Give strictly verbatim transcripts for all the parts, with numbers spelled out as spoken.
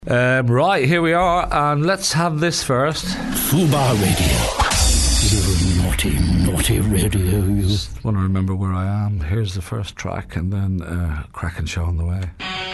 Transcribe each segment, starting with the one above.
Um, right, here we are, and let's have this first. Fubar Radio. You naughty, naughty radio. You. Just want to remember where I am. Here's the first track, and then uh, cracking show on the way.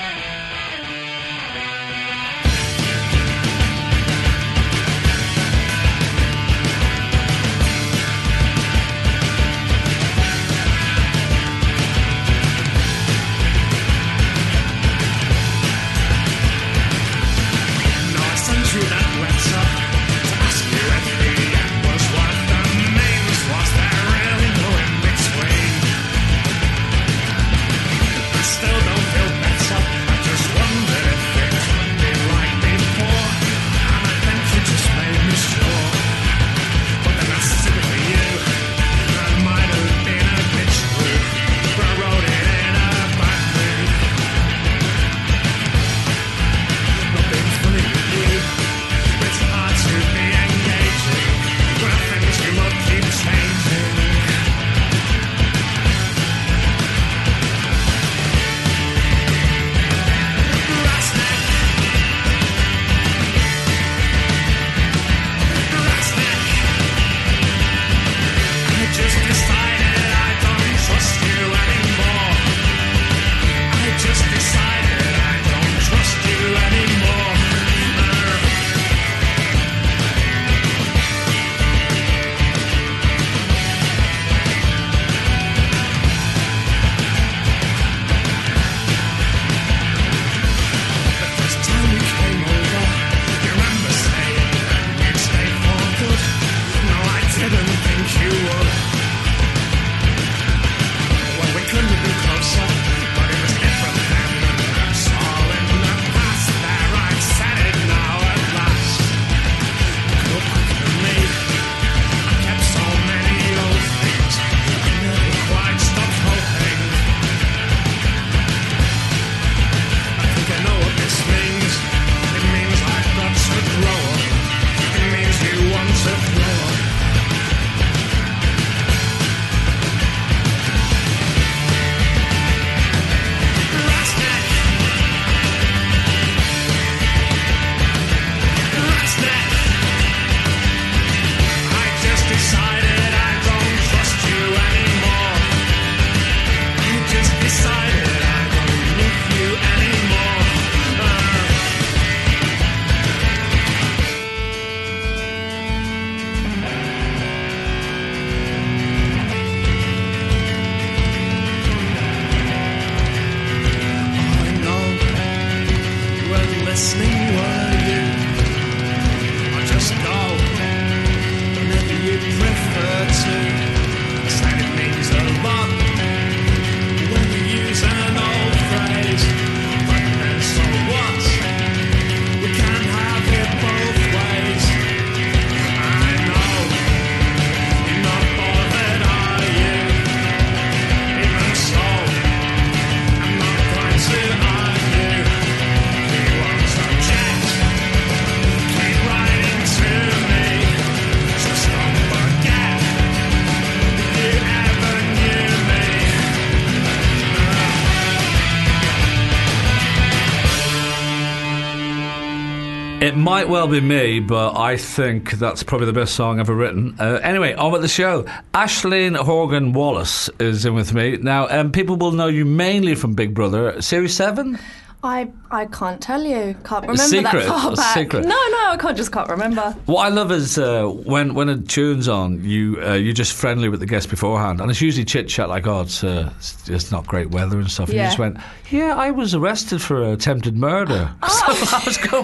It might well be me, but I think that's probably the best song ever written. Uh, anyway, on with the show. Aisling Horgan Wallace is in with me. Now, um, people will know you mainly from Big Brother. Series seven? I I can't tell you. Can't remember secret. that far back. Secret. No, no, I can't, just can't remember. What I love is uh, when when a tune's on, you uh, you're just friendly with the guest beforehand, and it's usually chit chat like, "Oh, it's, uh, it's just not great weather and stuff." And yeah. you just went, "Yeah, I was arrested for attempted murder." Oh. So I was going,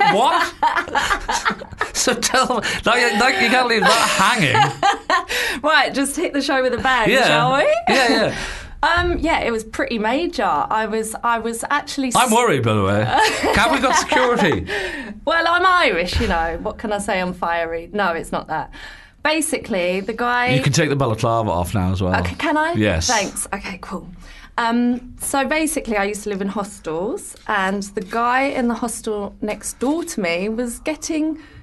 "What?" So tell me, like, like you can't leave that hanging. Right, just hit the show with a bang, yeah. shall we? Yeah, yeah. Um, yeah, it was pretty major. I was, I was actually. I'm worried, by the way. Have we got security? Well, I'm Irish, you know. What can I say? I'm fiery. No, it's not that. Basically, the guy. You can take the balaclava off now as well. Okay, can I? Yes. Thanks. Okay, cool. Um, so basically, I used to live in hostels, and the guy in the hostel next door to me was getting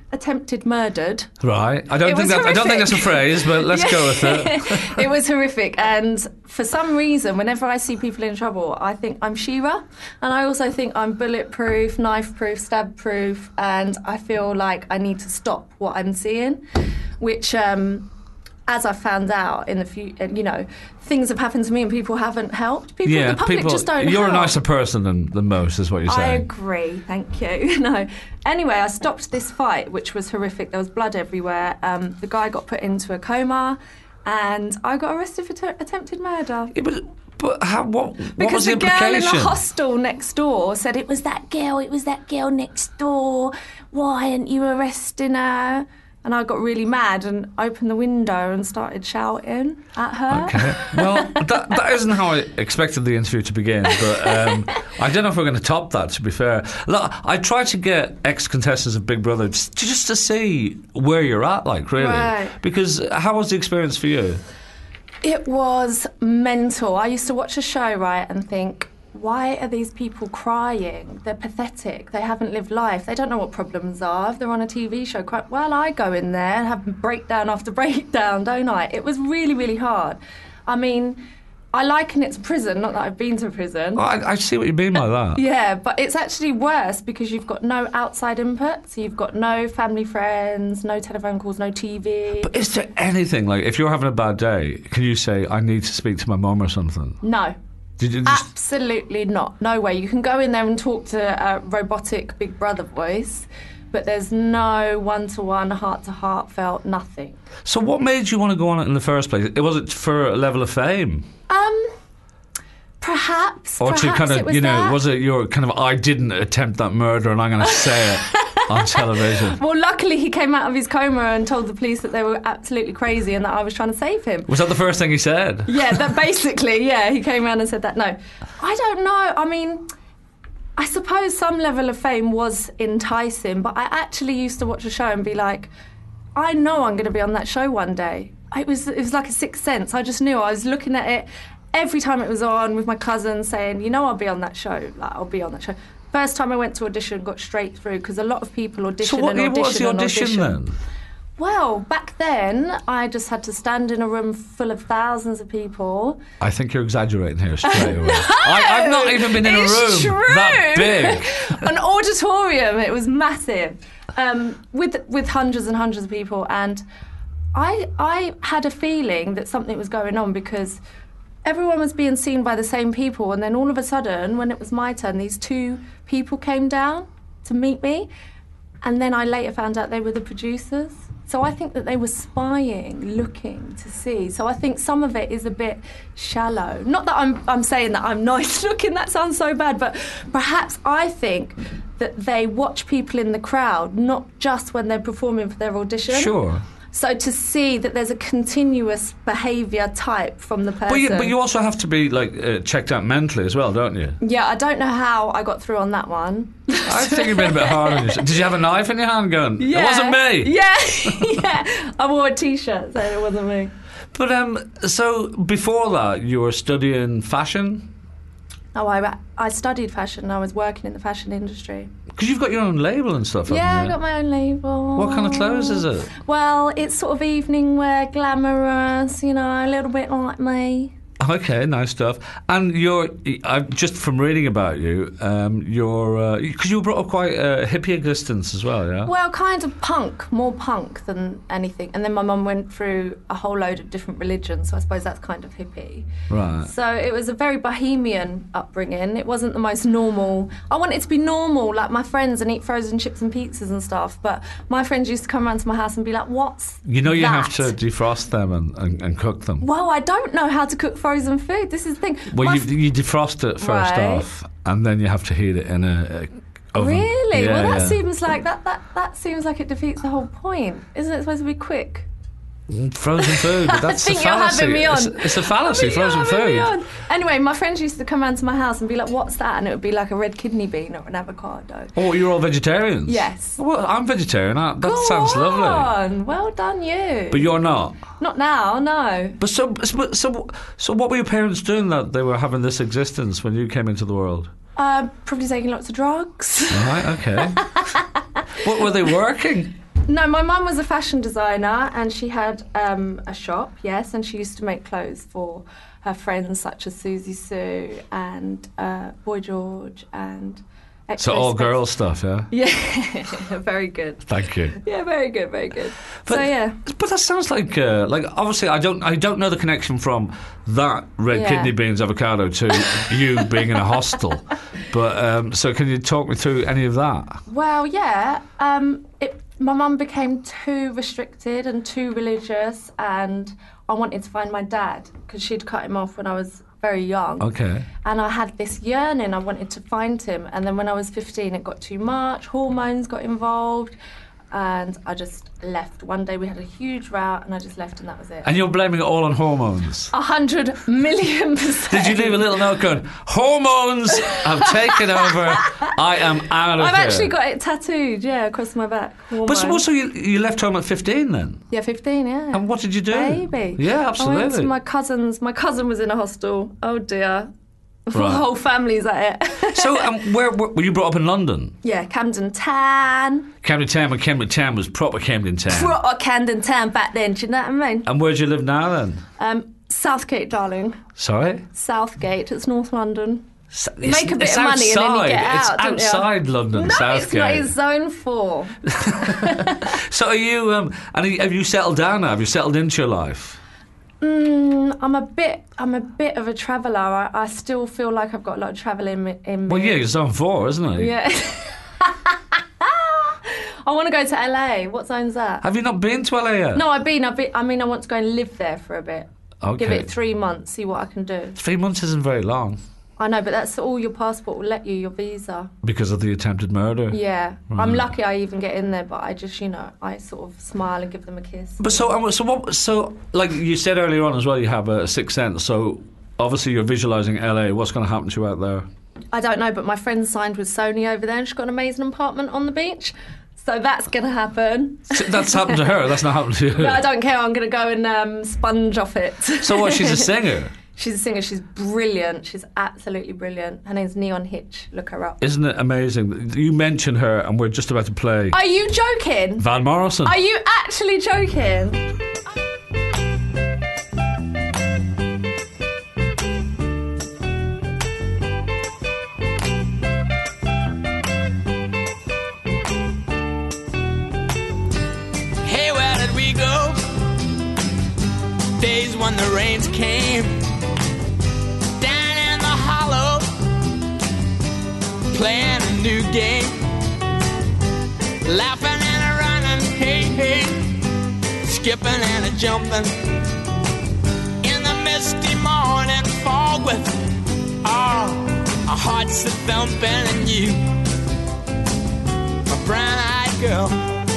attempted murdered. Right. I don't It think was that. I don't think that's a horrific. phrase, but let's go with it. It was horrific, and for some reason, whenever I see people in trouble, I think I'm She-Ra, and I also think I'm bulletproof, knife-proof, stab-proof, and I feel like I need to stop what I'm seeing, which, um, as I found out in the few, you know, things have happened to me and people haven't helped. People, Yeah, the public people. just don't You're help. a nicer person than, than most, is what you're I saying. agree, thank you. No. Anyway, I stopped this fight, which was horrific. There was blood everywhere. Um, the guy got put into a coma, and I got arrested for t- attempted murder. Yeah, but but how, what, what Because was the the girl in implication? the hostel next door said, it was that girl, it was that girl next door. Why aren't you arresting her? And I got really mad and opened the window and started shouting at her. Okay. Well, that, that isn't how I expected the interview to begin, but um, I don't know if we're going to top that, to be fair. Look, I tried to get ex-contestants of Big Brother just, just to see where you're at, like, really. Right. Because how was the experience for you? It was mental. I used to watch a show, right, and think, why are these people crying? They're pathetic. They haven't lived life. They don't know what problems are. If they're on a T V show, cry. Well, I go in there and have breakdown after breakdown, don't I? It was really, really hard. I mean, I liken it to prison, not that I've been to prison. I, I see what you mean by that. Yeah, but it's actually worse because you've got no outside input. So you've got no family friends, no telephone calls, no T V. But is there anything, like, if you're having a bad day, can you say, I need to speak to my mum or something? No. Did you just... Absolutely not. No way. You can go in there and talk to a robotic Big Brother voice, but there's no one-to-one, heart-to-heart felt, nothing. So what made you want to go on it in the first place? Was it for a level of fame? Um, perhaps. Or perhaps to kind it of, was you know, that. was it your kind of, I didn't attempt that murder and I'm going to say it on television? Well, luckily he came out of his coma and told the police that they were absolutely crazy and that I was trying to save him. Was that the first thing he said? Yeah, that basically, yeah, he came around and said that. No, I don't know. I mean, I suppose some level of fame was enticing, but I actually used to watch a show and be like, I know I'm going to be on that show one day. It was, it was like a sixth sense. I just knew. I was looking at it every time it was on with my cousin saying, you know, I'll be on that show. Like, I'll be on that show. First time I went to audition, got straight through, because a lot of people audition So what, and audition what was the and audition audition. then? Well, back then, I just had to stand in a room full of thousands of people. I think you're exaggerating here straight away. I, I've not even been in a room It's true. that big. An auditorium. It was massive, um, with with hundreds and hundreds of people, and I I had a feeling that something was going on because everyone was being seen by the same people, and then all of a sudden, when it was my turn, these two people came down to meet me, and then I later found out they were the producers. So I think that they were spying, looking to see. So I think some of it is a bit shallow. Not that I'm I'm saying that I'm nice looking, that sounds so bad, but perhaps I think that they watch people in the crowd, not just when they're performing for their audition. Sure. So to see that there's a continuous behaviour type from the person. But you, but you also have to be like uh, checked out mentally as well, don't you? Yeah, I don't know how I got through on that one. I think you've been a bit hard on yourself. Did you have a knife in your hand going, Yeah. it wasn't me? Yeah, yeah. I wore a T-shirt, so it wasn't me. But um, so before that, you were studying fashion? Oh, I, I studied fashion. I was working in the fashion industry. Because you've got your own label and stuff, Yeah, I haven't you? got my own label. What kind of clothes is it? Well, it's sort of evening wear, glamorous, you know, a little bit like me. Okay, nice stuff. And you're, I, just from reading about you, um, you're, because you were brought up quite a hippie existence as well, yeah? Well, kind of punk, more punk than anything. And then my mum went through a whole load of different religions, so I suppose that's kind of hippie. Right. So it was a very bohemian upbringing. It wasn't the most normal. I wanted to be normal, like my friends, and eat frozen chips and pizzas and stuff. But my friends used to come around to my house and be like, what's You know you that? have to defrost them and, and, and cook them. Well, I don't know how to cook frozen food. This is the thing. Well, My you, f- you defrost it first Right. off, and then you have to heat it in a, a oven. Really? Yeah, well, that yeah. seems like that, that. That seems like it defeats the whole point. Isn't it supposed to be quick? Frozen food, but that's I think a you're fallacy. having me on. It's, it's a fallacy, I think you're frozen having me food. on. Anyway, my friends used to come round to my house and be like, "What's that?" And it would be like a red kidney bean or an avocado. Oh, you're all vegetarians? Yes. Well, I'm vegetarian. I, that Go sounds lovely. on. Well done, you. But you're not. Not now, no. But so, so, so, so what were your parents doing that they were having this existence when you came into the world? Uh, probably taking lots of drugs. Right, okay. What, were they working? No, my mum was a fashion designer and she had um, a shop, yes, and she used to make clothes for her friends such as Susie Sue and uh, Boy George and... So all girl stuff, yeah? Yeah, very good. Thank you. Yeah, very good, very good. But, so yeah, but that sounds like uh, like obviously I don't I don't know the connection from that red Yeah. kidney beans avocado to you being in a hostel. But um, so can you talk me through any of that? well, yeah. Um, it, my mum became too restricted and too religious, and I wanted to find my dad because she'd cut him off when I was very young. Okay. And I had this yearning, I wanted to find him. And then when I was fifteen, it got too much, hormones got involved, and I just left. One day we had a huge row, and I just left, and that was it. And you're blaming it all on hormones? A hundred million percent. Did you leave a little note going, hormones have taken over, I am out of I've here? actually got it tattooed, yeah, across my back. But so, Hormones. so you, you left home at fifteen then? Yeah, fifteen, yeah. And what did you do? Baby. Yeah, I went absolutely. to my cousin's. My cousin was in a hostel. Oh dear. The Right. whole family's at it. So um, where, where were you brought up in London? Yeah, Camden Town. Camden Town, when Camden Town was proper Camden Town. Proper Camden Town back then, do you know what I mean? And where do you live now then? Um, Southgate, darling. Sorry? Southgate, it's North London. S- You make a bit it's of money and then you outside. get It's out, don't you? outside London, No, Southgate. it's not. It's zone four. So are you, um, and are you- have you settled down now? Have you settled into your life? Mm, I'm a bit. I'm a bit of a traveller. I, I still feel like I've got a lot of travel in me. In me. Well, yeah, it's zone four, isn't it? Yeah. I want to go to L A. What zone's that? Have you not been to L A yet? No, I've been. I've been. I mean, I want to go and live there for a bit. Okay. Give it three months. See what I can do. Three months isn't very long I know, but that's all your passport will let you. Your visa. because of the attempted murder. Yeah. I'm Right. lucky I even get in there, but I just, you know, I sort of smile and give them a kiss. But so, um, so what? So, like you said earlier on as well, you have a sixth sense. So, obviously, you're visualising L A. What's going to happen to you out there? I don't know, but my friend signed with Sony over there and she's got an amazing apartment on the beach. So that's going to happen. So that's happened to her. That's not happened to you. No, I don't care. I'm going to go and um, sponge off it. So what? She's a singer, She's a singer. She's brilliant. She's absolutely brilliant. Her name's Neon Hitch. Look her up. isn't it amazing? You mentioned her, and we're just about to play Are you joking? Van Morrison. Are you actually joking? Hey, where did we go? Days when the rains came down in the hollow, playing a new game, laughing and a running, hey, hey, skipping and a jumping in the misty morning fog with all our hearts a thumping, and you, my brown-eyed girl.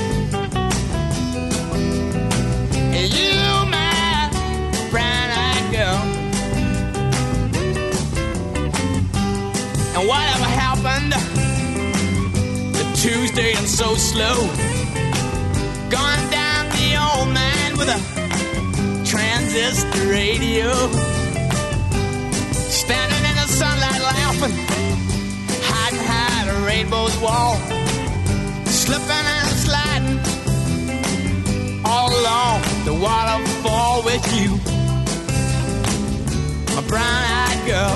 You, my brown-eyed girl. And whatever happened to Tuesday and so slow, gone down the old man with a transistor radio, standing in the sunlight laughing, hiding behind a rainbow's wall, slipping and sliding all along the waterfall with you, my brown-eyed girl.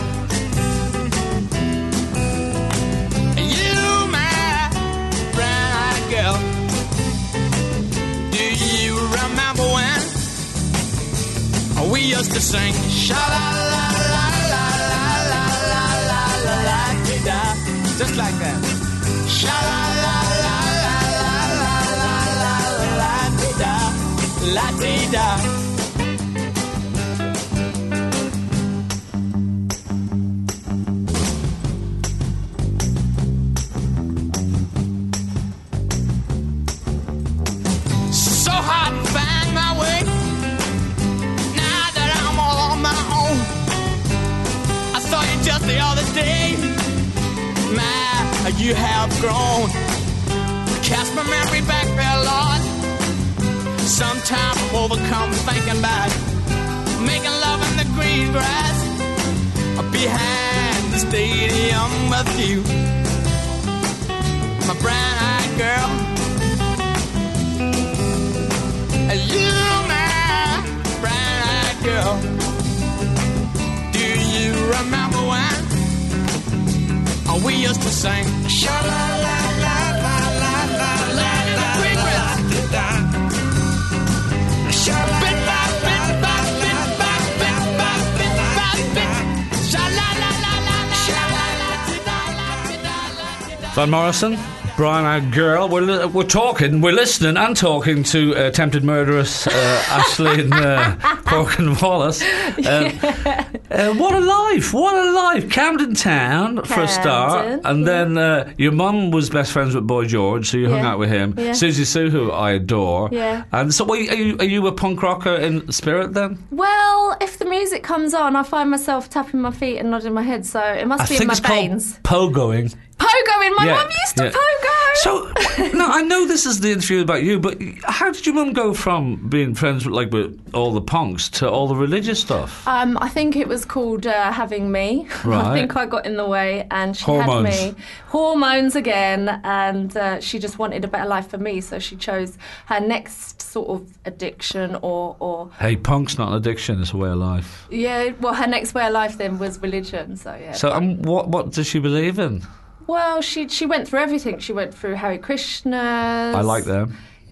And you, my brown-eyed girl. Do you remember when we used to sing sha-la-la-la-la-la-la-la-la-la-la-la-la-la-la, just like that. Sha-la-la-la-la-la-la-la-la-la-la-la, la-dee-da. So hard to find my way now that I'm all on my own. I saw you just the other day. My, you have grown. Cast my memory back there, Lord. Sometimes I'm overcome thinking about making love in the green grass behind the stadium with you, my brown-eyed girl. sing. Sha la la la la la la la la la da. Sha la la la la la la la la. Sha la la la la la la. Van Morrison, Brian, our girl. We're, li- we're talking, we're listening and talking to uh, attempted murderess uh, Aisling uh, Horgan Wallace. Um, uh, what a life! What a life! Camden Town for a start, Camden, and yeah. then uh, your mum was best friends with Boy George, so you hung Yeah. out with him. Yeah. Susie Sue, who I adore. Yeah. And so, what, are you are you a punk rocker in spirit then? Well, if the music comes on, I find myself tapping my feet and nodding my head, so it must I be in think my it's veins. called pogoing. Pogoing. My Yeah, mum used to yeah. pogo. So, no, I know this is the interview about you, but how did your mum go from being friends with like with all the punks to all the religious stuff? Um, I think it was called uh, having me. Right. I think I got in the way, and she Hormones. had me. Hormones again, and uh, she just wanted a better life for me, so she chose her next sort of addiction, or, or Hey, punk's not an addiction; it's a way of life. yeah, well, her next way of life then was religion. So yeah. So, um, what what does she believe in? Well, she she went through everything. She went through Hare Krishnas. I like them.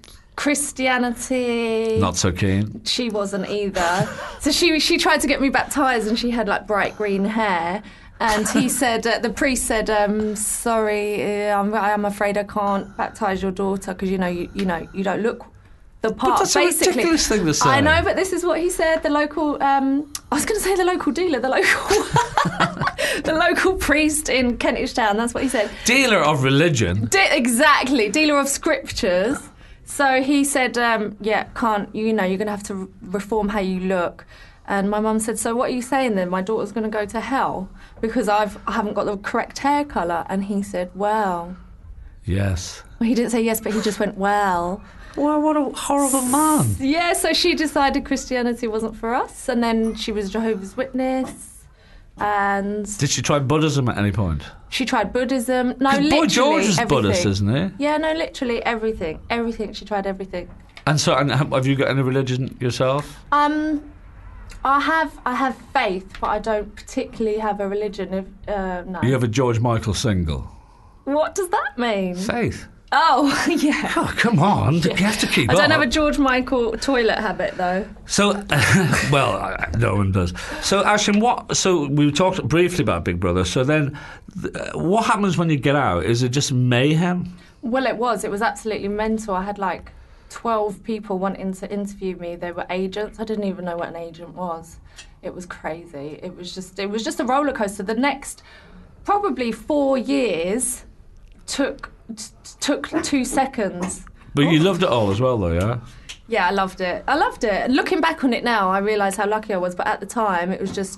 Christianity. Not so keen. She wasn't either. So she she tried to get me baptised, and she had like bright green hair. And he said, uh, the priest said, um, "Sorry, uh, I'm, I'm afraid I can't baptise your daughter because you know you you know you don't look the part." that's a basically, ridiculous thing to say. I know, but this is what he said. The local, um, I was going to say the local dealer, the local, the local priest in Kentish Town. That's what he said. Dealer of religion. De- exactly, dealer of scriptures. So he said, um, yeah, can't, you know, you're going to have to re- reform how you look. And my mum said, so what are you saying then? My daughter's going to go to hell because I've, I haven't got the correct hair colour. And he said, well. Yes. Well, he didn't say yes, but he just went, well. Well, what a horrible man. Yeah, so she decided Christianity wasn't for us. And then she was Jehovah's Witness. And Did she try Buddhism at any point? she tried Buddhism. No, 'Cause literally Boy George is everything. Buddhist, isn't he? Yeah, no, literally everything. Everything. She tried everything. And so, and have have you got any religion yourself? Um, I have I have faith, but I don't particularly have a religion. If, uh, no. You have a George Michael single. What does that mean? Faith. Oh, yeah. Oh, come on. You have to keep I up. don't have a George Michael toilet habit, though. So, well, I- no one does. So, Aisling, what? So we talked briefly about Big Brother. So then, th- what happens when you get out? Is it just mayhem? Well, it was. It was absolutely mental. I had like twelve people wanting to interview me. They were agents. I didn't even know what an agent was. It was crazy. It was just. It was just a roller coaster. The next, probably four years, took t- took two seconds. But you loved it all as well, though, yeah. Yeah, I loved it. I loved it. And looking back on it now, I realise how lucky I was. But at the time, it was just,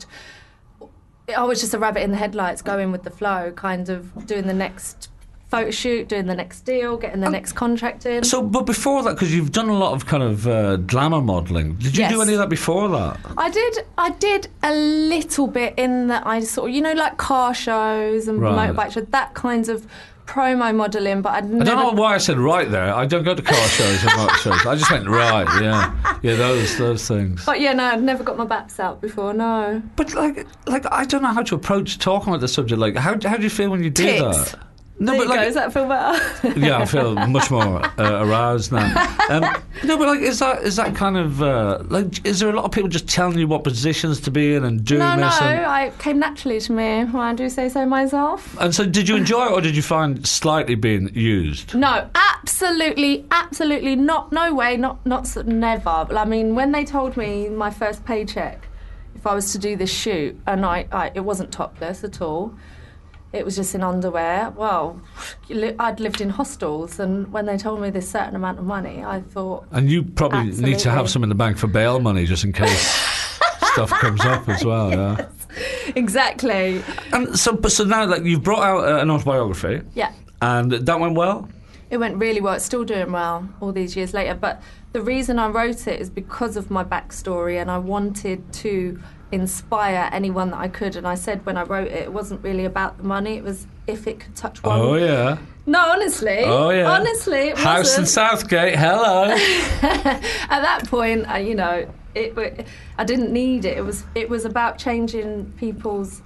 I was just a rabbit in the headlights, going with the flow, kind of doing the next photo shoot, doing the next deal, getting the next contract in. So, but before that, because you've done a lot of kind of uh, glamour modelling, did you Yes. do any of that before that? I did. I did a little bit in that. I sort of, you know, like car shows and Right. motorbike shows, that kinds of promo modelling. But I'd I never. don't know why I said right there. I don't go to car shows and motor shows. I just went right, yeah, yeah, those those things. But yeah, no, I'd never got my baps out before. No. But like, like I don't know how to approach talking about the subject. Like, how how do you feel when you do Tits. that? No, There but you like, go. Does that feel better? yeah, I feel much more uh, aroused now. Um, no, but like, is that is that kind of uh, like? Is there a lot of people just telling you what positions to be in and doing No, no, this? And, I it came naturally to me. Well, I do say so myself. and so, did you enjoy it, or did you find slightly being used? No, absolutely, absolutely not. No way, not, not, s- never. I mean, when they told me my first paycheck, if I was to do this shoot, and I, I it wasn't topless at all. It was just in underwear. Well, li- I'd lived in hostels, and when they told me this certain amount of money, I thought, And you probably need to Absolutely. have some in the bank for bail money, just in case stuff comes up as well. Yeah. exactly. And so, but so now, like, you've brought out uh, an autobiography, Yeah. and that went well. It went really well. It's still doing well all these years later. But the reason I wrote it is because of my backstory, and I wanted to inspire anyone that I could. And I said when I wrote it, it wasn't really about the money. It was if it could touch one. Oh yeah. No, honestly. Oh yeah. Honestly, it House in wasn't. Southgate. Hello. At that point, I, you know, it, it. I didn't need it. It was. It was about changing people's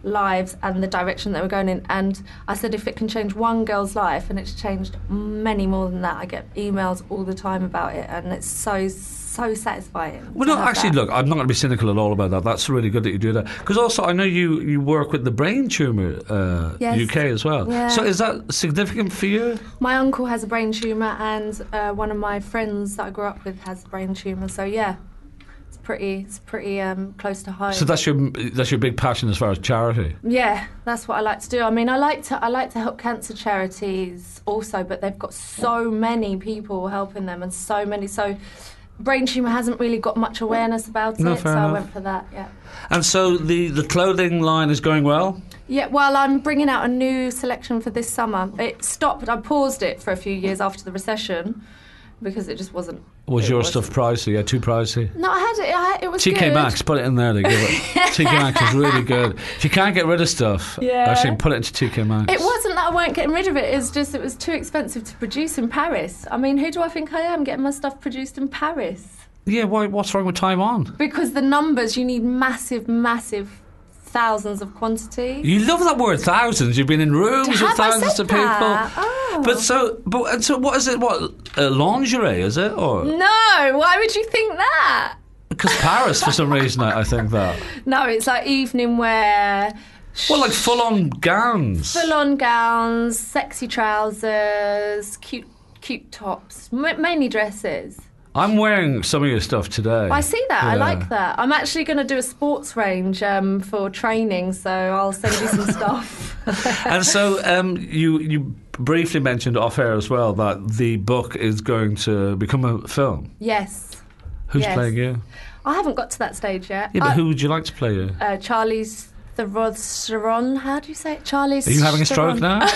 lives and the direction that we're going in. And I said, if it can change one girl's life, and it's changed many more than that. I get emails all the time about it, and it's so, so satisfying. Well, to no, have actually, that. look, I'm not going to be cynical at all about that. That's really good that you do that. Because also, I know you, you work with the Brain Tumour uh, Yes. U K as well. Yeah. So is that significant for you? My uncle has a brain tumour, and uh, one of my friends that I grew up with has a brain tumour. So yeah, it's pretty, it's pretty um, close to home. So that's your that's your big passion as far as charity. Yeah, that's what I like to do. I mean, I like to I like to help cancer charities also, but they've got so many people helping them, and so many. So brain tumour hasn't really got much awareness about No, it, fair so I enough. went for that. Yeah. And so the, the clothing line is going well? Yeah, well, I'm bringing out a new selection for this summer. It stopped. I paused it for a few years after the recession because it just wasn't. Was it your wasn't- stuff pricey? Yeah, too pricey? No, I had it. I, it was T K good. Maxx, put it in there. They give it. T K Maxx is really good. If you can't get rid of stuff, Yeah. actually put it into T K Maxx. It wasn't that I weren't getting rid of it. It's just it was too expensive to produce in Paris. I mean, who do I think I am getting my stuff produced in Paris? Yeah, why? What's wrong with Taiwan? Because the numbers, you need massive, massive thousands of quantity. You love that word, thousands. You've been in rooms with Have I thousands said of people. that? Oh. But so, but and so, what is it? What uh, lingerie is it, or No, why would you think that? because Paris for some reason I, I think that. No, it's like evening wear. Well, like full-on gowns. Full-on gowns, sexy trousers, cute, cute tops, M- mainly dresses. I'm wearing some of your stuff today. I see that. I Yeah. like that. I'm actually going to do a sports range um, for training, so I'll send you some stuff. And so, um, you you briefly mentioned off air as well that the book is going to become a film. Yes. Who's Yes. playing you? I haven't got to that stage yet. Yeah, but I- who would you like to play you? Uh, Charlie's Theron. How do you say it? Charlie's. Are you having a stroke Theron. now?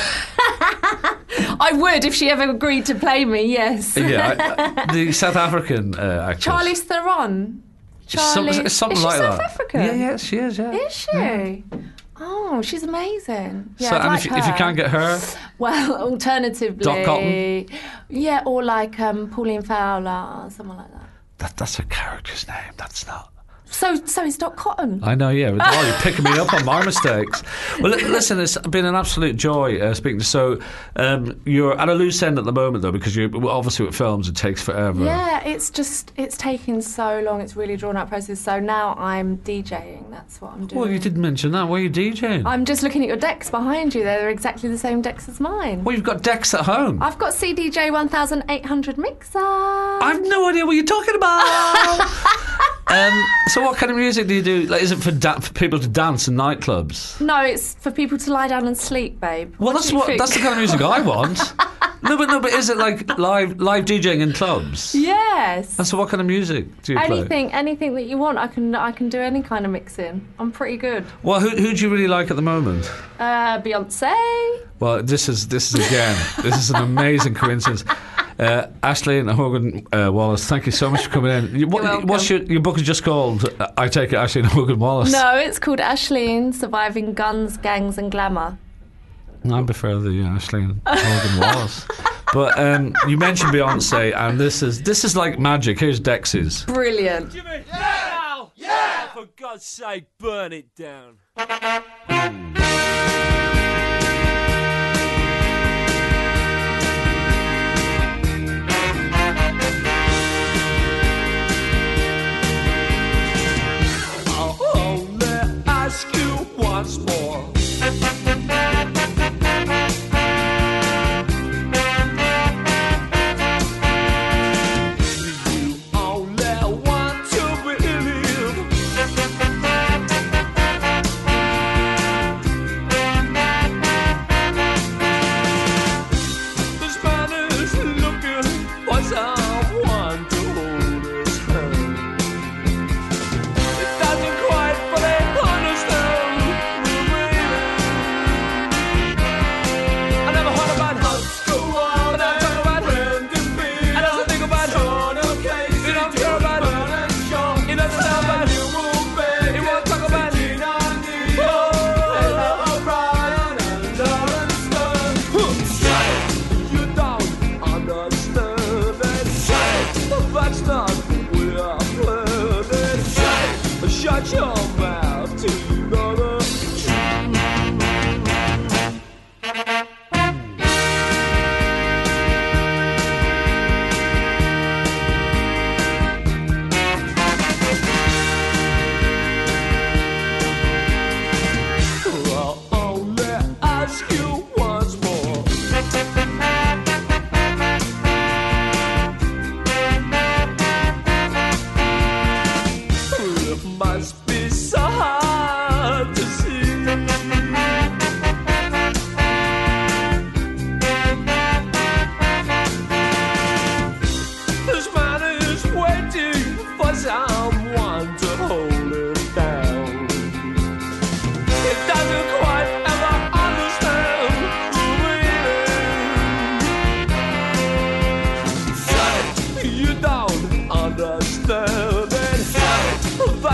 I would if she ever agreed to play me. Yes. Yeah, I, I- the South African uh, actress. Charlie's Theron. Some- Charlie. something is she like South that. African? Yeah, yeah, she is. Yeah. Is she? Oh, she's amazing. Yeah, so, I'd and like if, you, if you her. can't get her, Well, alternatively, Dot Cotton? yeah, or like um, Pauline Fowler, someone like that. that, that's a character's name. That's not. So, so is Dot Cotton. I know, yeah. Oh, you're picking me up on my mistakes. Well, li- listen, it's been an absolute joy uh, speaking to So, um, you're at a loose end at the moment, though, because you well, obviously with films, it takes forever. Yeah, it's just it's taking so long. It's really drawn out process. So now I'm DJing. That's what I'm doing. Well, you didn't mention that. Where are you DJing? I'm just looking at your decks behind you. They're exactly the same decks as mine. Well, you've got decks at home. I've got C D J one thousand eight hundred mixer. I've no idea what you're talking about. um, so, what kind of music do you do? Like, is it for, da- for people to dance in nightclubs? No, it's for people to lie down and sleep, babe. Well, What that's do you what think? that's the kind of music I want. No, but no, but is it like live live DJing in clubs? Yes. And so, what kind of music do you play? Anything, anything that you want, I can, I can do any kind of mixing. I'm pretty good. Well, who who do you really like at the moment? Uh, Beyonce. Well, this is this is again this is an amazing coincidence. Uh, Ashley and Hogan uh, Wallace, thank you so much for coming in. You, what, You're welcome. what's your your book is just called? uh, I take it, Ashley and Hogan Wallace. No, it's called Ashleen: Surviving Guns, Gangs, and Glamour. I prefer the uh, Ashley and Hogan Wallace. But um, you mentioned Beyonce, and this is this is like magic. Here's Dexys. Brilliant. Jimmy! Yeah! Yeah! For God's sake, burn it down. I'll only ask you once more. You only want to believe.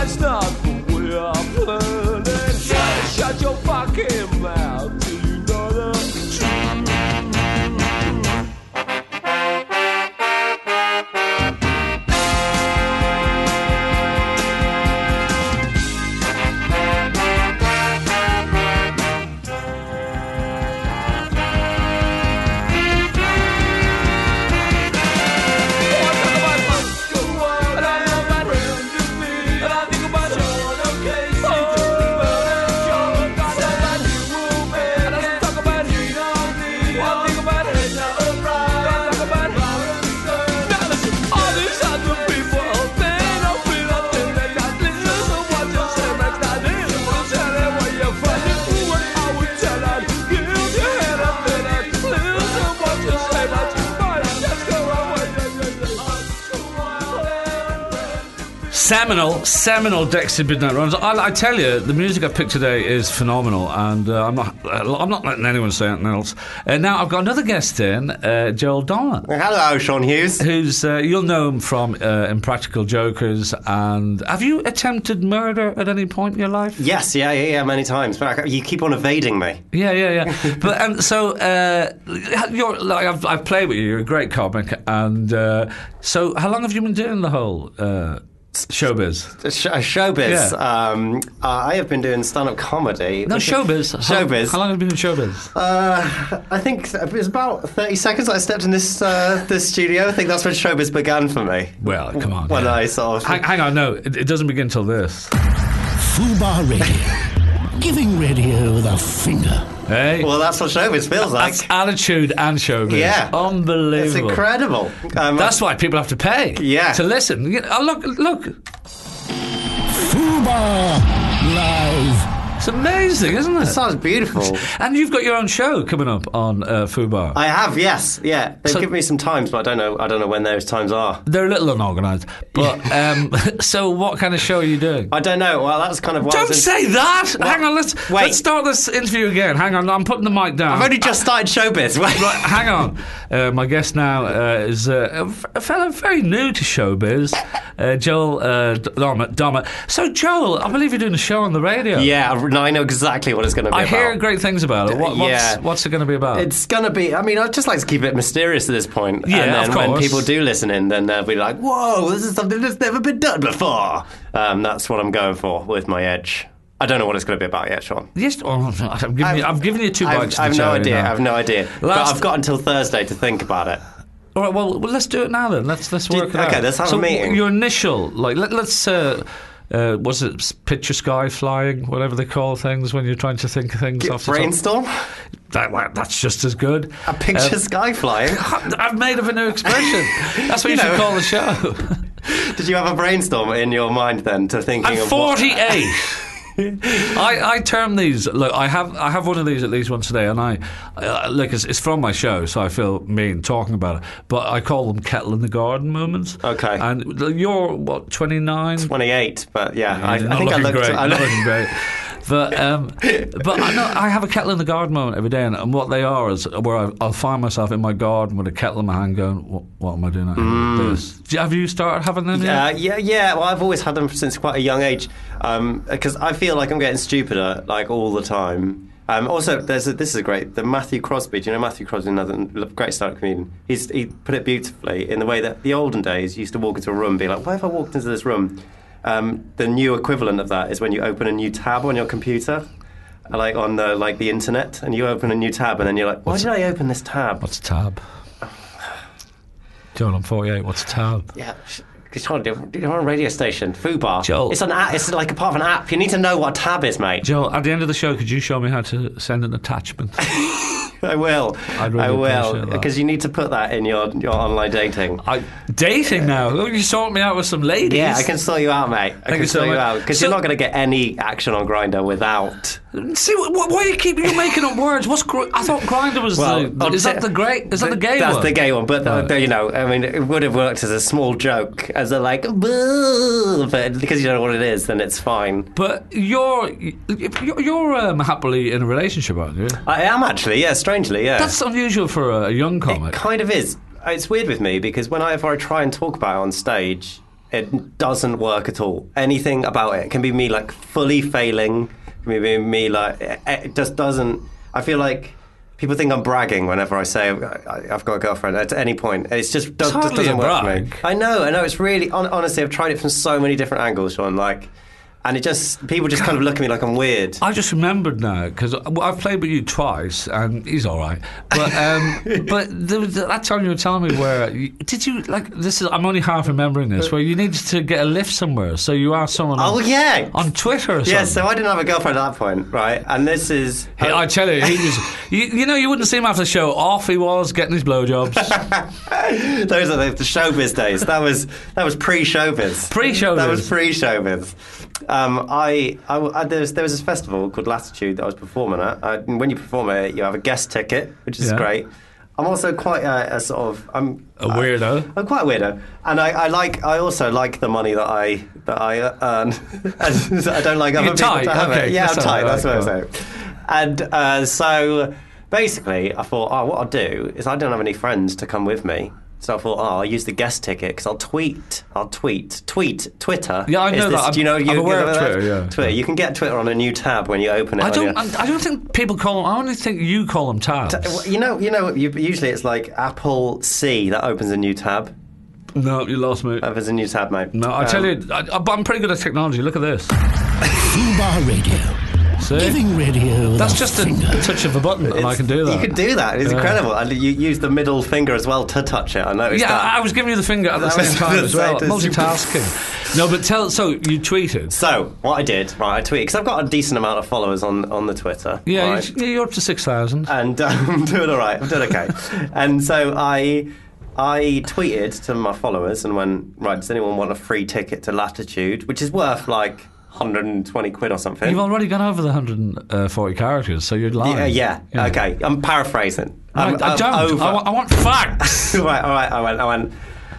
That's not the way I'm planning. Shut, shut your fucking mouth till you know the truth. Seminal, seminal Dexter Midnight Runs. I, I tell you, the music I picked today is phenomenal, and uh, I'm not, uh, I'm not letting anyone say anything else. Uh, now I've got another guest in, uh, Joel Donna. Hello, Sean Hughes. Who's uh, you'll know him from uh, Impractical Jokers. And have you attempted murder at any point in your life? Yes, yeah, yeah, yeah, many times. But I, you keep on evading me. Yeah, yeah, yeah. But um, so uh, you're like I've, I've played with you. You're a great comic, and uh, so how long have you been doing the whole? Uh, Showbiz. Sh- showbiz. Yeah. Um, uh, I have been doing stand-up comedy. No, showbiz. Showbiz. How, how long have you been doing showbiz? Uh, I think it was about thirty seconds I stepped in this uh, this studio. I think that's when showbiz began for me. Well, come on. When yeah. I sort of... Hang, hang on, no, it, it doesn't begin till this. Fubar Radio. Giving radio the finger. Hey? Well, that's what showbiz feels like. That's attitude and showbiz. Yeah. Unbelievable. It's incredible. Um, That's why people have to pay. Yeah. To listen. You know, oh, look, look. Fubar Live. It's amazing, isn't it? It sounds beautiful. And you've got your own show coming up on uh, Fubar. I have, yes, yeah. They've So- given me some times, but I don't know. I don't know when those times are. They're a little unorganised. But, um, so what kind of show are you doing? I don't know. Well, that's kind of what I Don't was in- say that! What? Hang on, let's, Wait. let's start this interview again. Hang on, I'm putting the mic down. I've only just started showbiz. Wait. Right, hang on. Uh, my guest now uh, is uh, a, f- a fellow very new to showbiz, uh, Joel uh, Doma. Doma. So, Joel, I believe you're doing a show on the radio. Yeah, I- no, I know exactly what it's going to be I about. hear great things about it. What, what's, Yeah. what's it going to be about? It's going to be, I mean, I'd just like to keep it mysterious at this point. Yeah, and then of when course. people do listen in, then they'll be like, whoa, this is something that's never been done before. Um, that's what I'm going for with my edge. I don't know what it's going to be about yet, Sean. Yes, oh, I've, given you, I've given you two bites. I've, I've to no cherry idea. now. I've no idea. But Last- I've got until Thursday to think about it. All right, well, well, let's do it now then. Let's let's Do you- work it out. okay, let's have a so meeting. Your initial, like, let, let's. Uh, uh, was it picture sky flying, whatever they call things when you're trying to think of things off the top? Brainstorm? That, well, that's just as good. A picture Um, sky flying? I've made up a new expression. That's what you, You should know. call the show. Did you have a brainstorm in your mind then to thinking I'm of what- forty-eight. I, I term these. Look, I have I have one of these at least once a day, and I uh, look. It's, it's from my show, so I feel mean talking about it. But I call them kettle in the garden moments. Okay. And you're what twenty-nine? twenty-eight, but yeah, I, You're I not think I looking looked. great. I Not looked looking great. But um, but I know I have a kettle in the garden moment every day, and, and what they are is where I, I'll find myself in my garden with a kettle in my hand, going, "What, what am I doing out here with this?" Do you- Have you started having them yet? Uh, yeah, yeah. Well, I've always had them since quite a young age, because I feel like I'm getting stupider like all the time. Um, also, there's a, this is a great the Matthew Crosby. Do you know Matthew Crosby? Another great stand-up comedian. He's he put it beautifully in the way that the olden days you used to walk into a room, and be like, "Why have I walked into this room?" Um, the new equivalent of that is when you open a new tab on your computer, like on the like the internet, and you open a new tab, and then you're like, "Why What's did I open this tab?" What's a tab? Joel, I'm forty-eight. What's a tab? Yeah, sh- you're on a- you're on a radio station, Fubar. Joel. It's an app. It's like a part of an app. You need to know what a tab is, mate. Joel, at the end of the show, could you show me how to send an attachment? I will. I'd really I will appreciate that. because you need to put that in your your online dating. I, dating now? Oh, you sort me out with some ladies? Yeah, I can sort you out, mate. I Thank can you so sort you much. out because So- you're not going to get any action on Grindr without. See, wh- wh- why are you keeping you making up words? What's gr- I thought Grindr was Well, the. on Is t- that the great? Is that the gay That's one? the gay one, but the, Right. the, you know, I mean, it would have worked as a small joke, as a like, "Boo," but because you don't know what it is, then it's fine. But you're you're, you're um, happily in a relationship, aren't you? I am actually, yeah, strangely, yeah. That's unusual for a, a young comic. It kind of is. It's weird with me because whenever I try and talk about it on stage, it doesn't work at all. Anything about it. It can be me like fully failing. It can be me like it, it just doesn't. I feel like people think I'm bragging whenever I say I, I've got a girlfriend at any point. It's just, does, It's just hardly doesn't a work for me. brag. I know, I know. It's really hon- honestly, I've tried it from so many different angles, Sean. Like, and it just people just kind of look at me like I'm weird. I just remembered now because I've played with you twice, and he's all right. But um, but there was that time you were telling me where you, did you like this is I'm only half remembering this where you needed to get a lift somewhere, so you asked someone. Oh on, yeah, on Twitter or something. yeah. So I didn't have a girlfriend at that point, right? And this is He- I tell you, he was. You, you know, you wouldn't see him after the show. Off he was getting his blowjobs. those are the, the showbiz days. That was that was pre-showbiz. Pre-showbiz. That was pre-showbiz. Um, I, I, I there, was, there was this festival called Latitude that I was performing at. I, when you perform it, you have a guest ticket, which is Yeah. great. I'm also quite a, a sort of I'm A weirdo. I, I'm quite a weirdo, and I, I like I also like the money that I that I earn. And I don't like other You're people tight, to have okay, it. Yeah, that's I'm tight. all right, That's what right, I'm saying. And uh, so basically, I thought, oh, what I'll do is I don't have any friends to come with me. So I thought, oh, I'll use the guest ticket because I'll tweet. I'll tweet. Tweet. Twitter. Yeah, I is know this, that. Do you know? I'm- You, I'm aware you of know that? Twitter, yeah. Twitter. You can get Twitter on a new tab when you open it. I on don't. your- I, I don't think people call them. I only think you call them tabs. You know, you know. You, usually it's like Apple C that opens a new tab. No, you lost me. Opens a new tab, mate. No, I Um, tell you, I, I- I'm pretty good at technology. Look at this. Fubar Radio. See? Giving radio That's the just a finger. touch of a button, and I it's- can do that. You can do that. It's Yeah. incredible. And you use the middle finger as well to touch it. I noticed Yeah, that. I was giving you the finger at the That same was time the as well. same- Multitasking. No, but tell. So you tweeted. So what I did, right? I tweeted because I've got a decent amount of followers on on the Twitter. Yeah, right? you- you're up to six thousand. and um, I'm doing all right. I'm doing okay. And so I I tweeted to my followers and went, right, does anyone want a free ticket to Latitude, which is worth like one hundred twenty quid or something? You've already gone over the one hundred forty characters, so you're lying. yeah, yeah, okay. I'm paraphrasing. I'm, Right, I I'm don't. over. I, wa- I want facts. right, all right. I went. I went.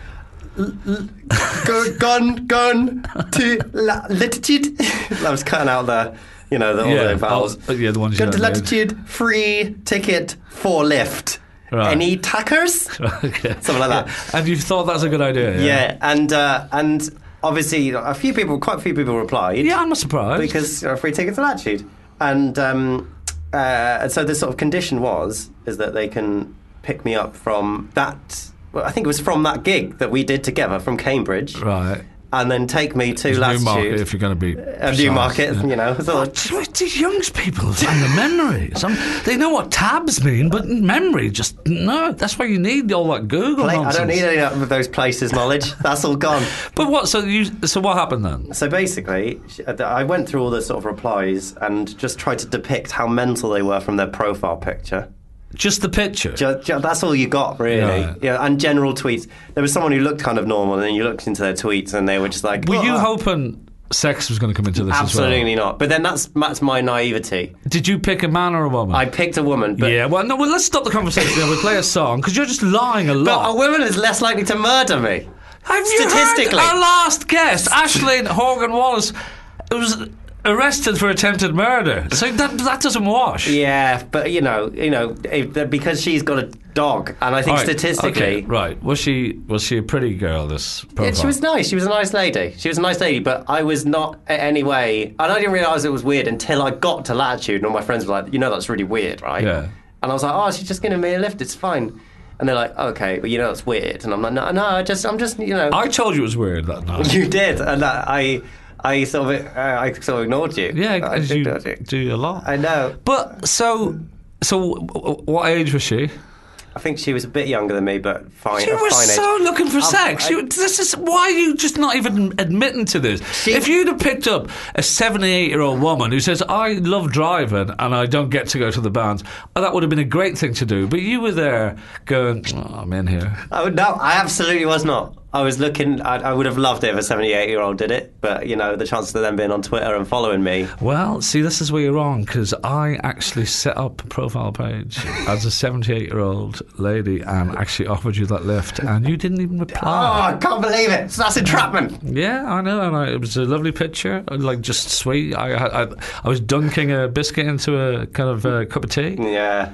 L- l- go, gone, gone to la- latitude. I was cutting out the, you know, the, all Yeah, the vowels. oh, yeah, the ones Go you to don't need. latitude, free ticket for lift. Right. Any tackers? Okay. Something like that. Yeah. And you thought that's a good idea. Yeah. Yeah, and uh, and obviously a few people, quite a few people replied. Yeah, I'm not surprised. Because you know, free tickets to Latitude, and um, uh, and so the sort of condition was is that they can pick me up from that. Well, I think it was from that gig that we did together from Cambridge, right. and then take me to Latitude. Newmarket, if you're going to be a precise, Newmarket, yeah. you know. Sort of, What, these young people and the memory. Some, they know what tabs mean, but memory just no. That's why you need all that Google Play- I nonsense. don't need any of those places knowledge. That's all gone. But what? So you? So what happened then? So basically, sh- I went through all the sort of replies and just tried to depict how mental they were from their profile picture. Just the picture. Ju- ju- that's all you got, really. Right. Yeah, and general tweets. There was someone who looked kind of normal, and then you looked into their tweets, and they were just like, Were "Oh, you uh, hoping sex was going to come into this absolutely as well? not." But then that's that's my naivety. Did you pick a man or a woman? I picked a woman, but yeah. Well, no. Well, let's stop the conversation. We'll play a song because you're just lying a but lot. a woman is less likely to murder me. Have you heard statistically. our last guest, Aisling Horgan Wallace, was arrested for attempted murder? So that that doesn't wash. Yeah, but you know, you know, if, because she's got a dog, and I think All right, statistically, okay, right? Was she was she a pretty girl? This profile? Yeah, she was nice. She was a nice lady. She was a nice lady, but I was not in any way. And I didn't realise it was weird until I got to Latitude, and all my friends were like, "You know, that's really weird, right?" Yeah. And I was like, "Oh, she's just giving me a lift. It's fine." And they're like, "Okay, but you know, that's weird." And I'm like, "No, no, I just, I'm just, you know." I told you it was weird that night. You did, and I, I sort of, uh, I sort of ignored you. Yeah, I as did you ignore do a lot. I know. But so so, w- w- what age was she? I think she was a bit younger than me, but fine. You a were fine so age. looking for Um, sex. I- You, this is why are you just not even admitting to this. She- if you'd have picked up a seventy-eight-year-old woman who says, "I love driving and I don't get to go to the bands," oh, that would have been a great thing to do. But you were there going, oh, "I'm in here." Oh, no, I absolutely was not. I was looking, I, I would have loved it if a seventy-eight-year-old did it, but, you know, the chances of them being on Twitter and following me. Well, see, this is where you're wrong, because I actually set up a profile page as a seventy-eight-year-old lady and actually offered you that lift, and you didn't even Oh, reply. I can't believe it. So that's entrapment. Yeah, I know, and I, it was a lovely picture, like just sweet. I, I, I was dunking a biscuit into a kind of uh, cup of tea. Yeah.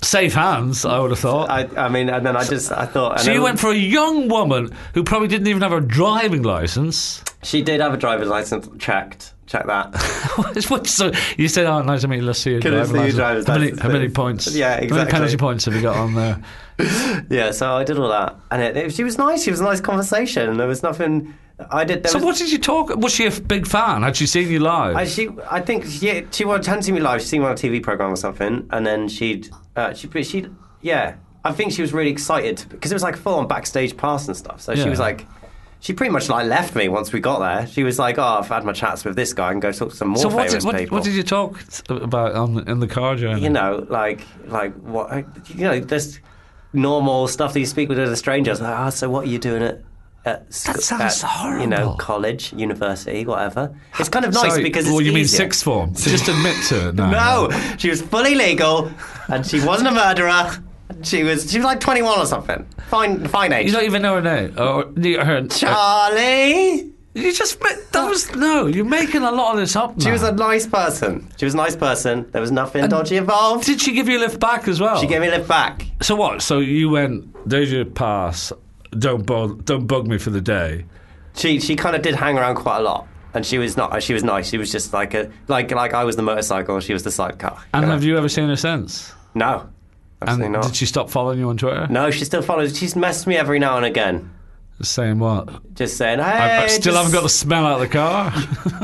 Safe hands, I would have thought. I, I mean, and then I just, I thought... so and you then- went for a young woman who probably didn't even have her driving licence. She did have a driver's license, checked. Check that. What- so you said, oh, nice to meet you, let's see your Can I driving see your licence. driver's how, many, licence, how many please? points? Yeah, How many exactly. penalty points have you got on there? Yeah, so I did all that. And it, it, she was nice. She was a nice conversation. There was nothing... I did... There So was, what did you talk... Was she a f- big fan? Had she seen you live? I, she, I think she, she wanted hadn't seen me live. She'd seen me on a T V programme or something. And then she'd... Uh, she, she'd... Yeah. I think she was really excited because it was like full-on backstage pass and stuff. So Yeah. she was like... She pretty much like left me once we got there. She was like, "Oh, I've had my chats with this guy and go talk to some more so what famous did, what, people." what did you talk about on, in the car journey? You know, like, like what? You know, there's normal stuff that you speak with other strangers. Like, oh, so what are you doing at? At sc- That sounds at, You know, horrible. college, university, whatever. It's kind of nice Sorry, because it's well, you mean easier. sixth form? Just admit to it. No, No, she was fully legal, and she wasn't a murderer. She was she was like twenty-one or something. Fine, fine age. You don't even know her name. Or her, Charlie. you just ma- that was no. You're making a lot of this up. She now. was a nice person. She was a nice person. There was nothing dodgy involved. Did she give you a lift back as well? She gave me a lift back. So what? So you went. There's your pass. Don't bug. Don't bug me for the day. She she kind of did hang around quite a lot, and she was not. She was nice. She was just like a like like I was the motorcycle. She was the sidecar. And you know? have you ever seen her since? No, absolutely And not. did she stop following you on Twitter? No, she still follows. She's messaged me every now and again, Saying what? just saying, "Hey, I, I still just- haven't got the smell out of the car.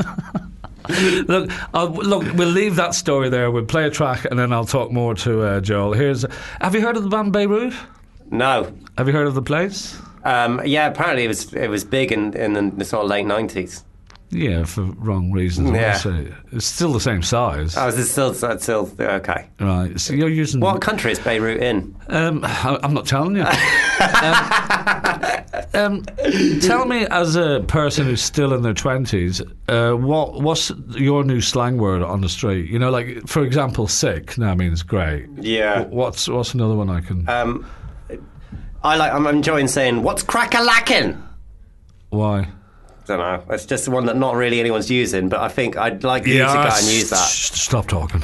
Look, I'll, look, we'll leave that story there. We'll play a track, and then I'll talk more to uh, Joel. Here's. Have you heard of the band Beirut? No, Have you heard of the place? um, yeah. Apparently, it was it was big in in the, the sort of late nineties. Yeah, for wrong reasons. Yeah. Honestly. It's still the same size. Oh, is it still it's still okay? Right. So you're using. What country is Beirut in? Um, I, I'm not telling you. um, um, tell me, as a person who's still in their twenties, uh, what what's your new slang word on the street? You know, like for example, sick now means great. Yeah. Wh- What's what's another one I can? Um, I like. I'm enjoying saying, "What's crack-a-lackin'?" Why? Don't know. It's just one that not really anyone's using, but I think I'd like you to go and use that. s- Stop talking.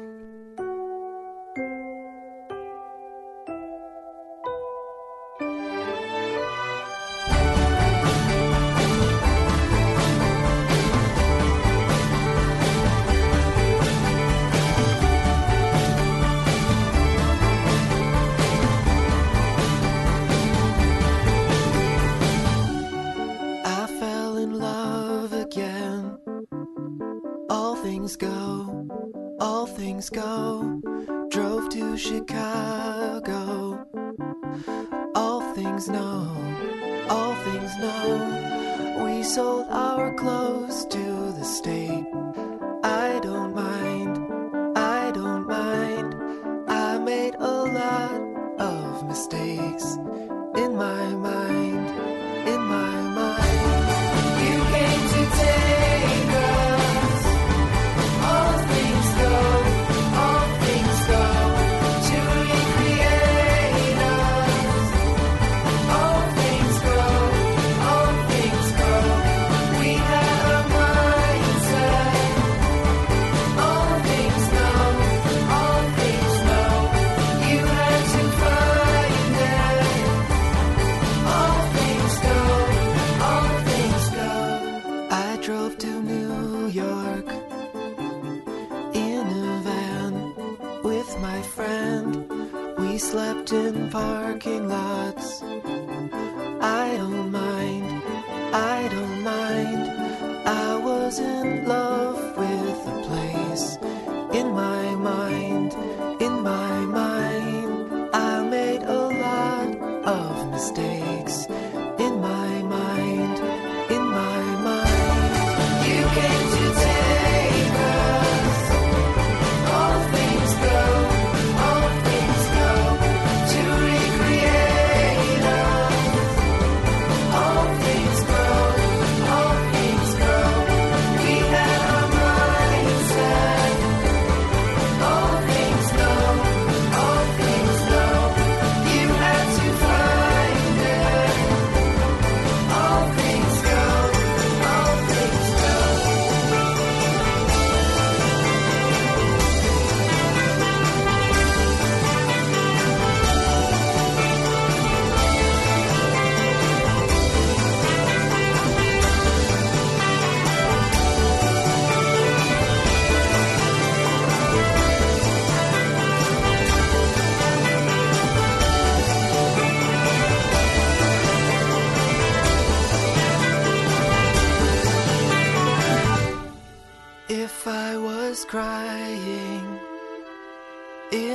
I fell in love again. All things go, all things go. Drove to Chicago. All things know, all things know. We sold our clothes to the state. I don't mind, I don't mind. I made a lot of mistakes in my mind, in my mind. You came to take us. All things go, all things go. To recreate us. All things go, all things go. We had a mindset. All things know, all things know. You had to find it. All things go, all things go. I drove to New York in a van with my friend. We slept in parking lots. I don't mind, I don't mind. I was in love with the place. In my mind, in my mind, I made a lot of mistakes. In my mind, in my mind, you came to take us. All things go, all things go. To recreate us. All things go, all things go. We had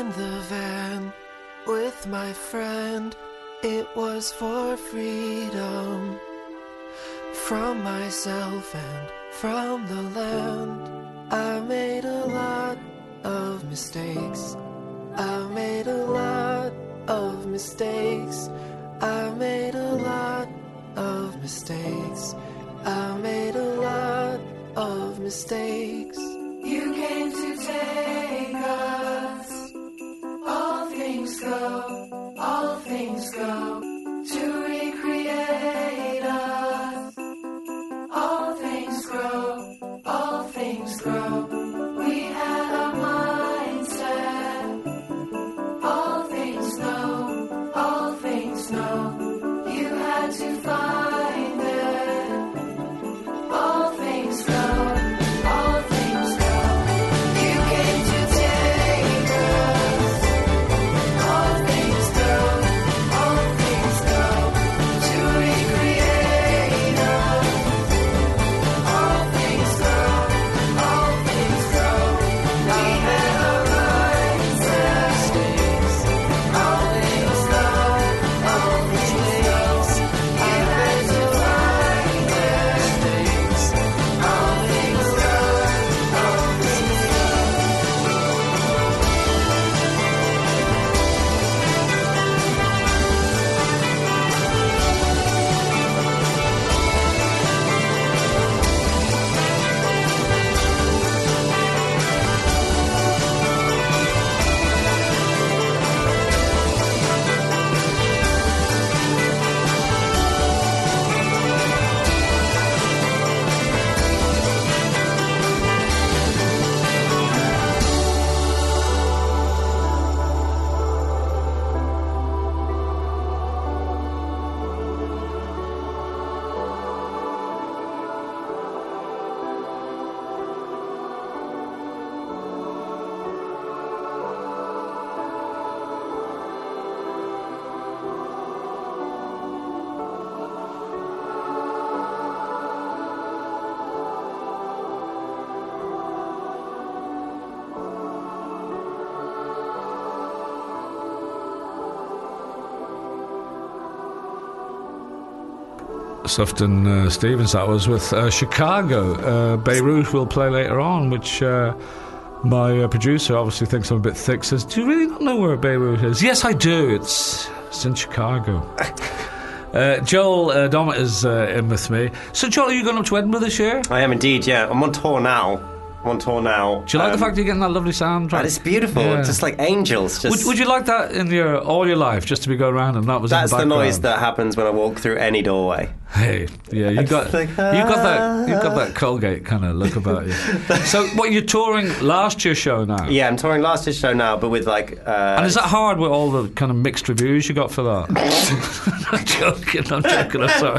in the van with my friend. It was for freedom from myself and from the land. I made a lot of mistakes. I made a lot of mistakes. I made a lot of mistakes. I made a lot of mistakes. You came to take us. All things go, all things go to recreate us. All things grow, all things grow. We had a mindset. All things know, all things know. You had to find it. All things go, all things go. You came to take us. All things go, all things go to recreate us. All things go, all things go. We had a mindset. All things go, all things go. You had to find it. All things go, all things go. Sufton uh, Stevens, that was with uh, Chicago. Uh, Beirut will play later on, which uh, my uh, producer obviously thinks I'm a bit thick, says, do you really not know where Beirut is? Yes, I do. It's, it's in Chicago. uh, Joel uh, Dommett is uh, in with me. So, Joel, are you going up to Edinburgh this year? I am indeed, yeah. I'm on tour now. I'm on tour now. Do you like Um, the fact you're getting that lovely soundtrack? That is beautiful. Yeah. Just like angels. Just Would, would you like that in your all your life, just to be going around and that was That's in the the background? noise that happens when I walk through any doorway. Hey, yeah, you It's got like, you got that you got that Colgate kind of look about you. So, what, you're touring last year's show now? Yeah, I'm touring last year's show now, but with like. Uh, And is that hard with all the kind of mixed reviews you got for that? I'm joking, I'm joking, I'm sorry.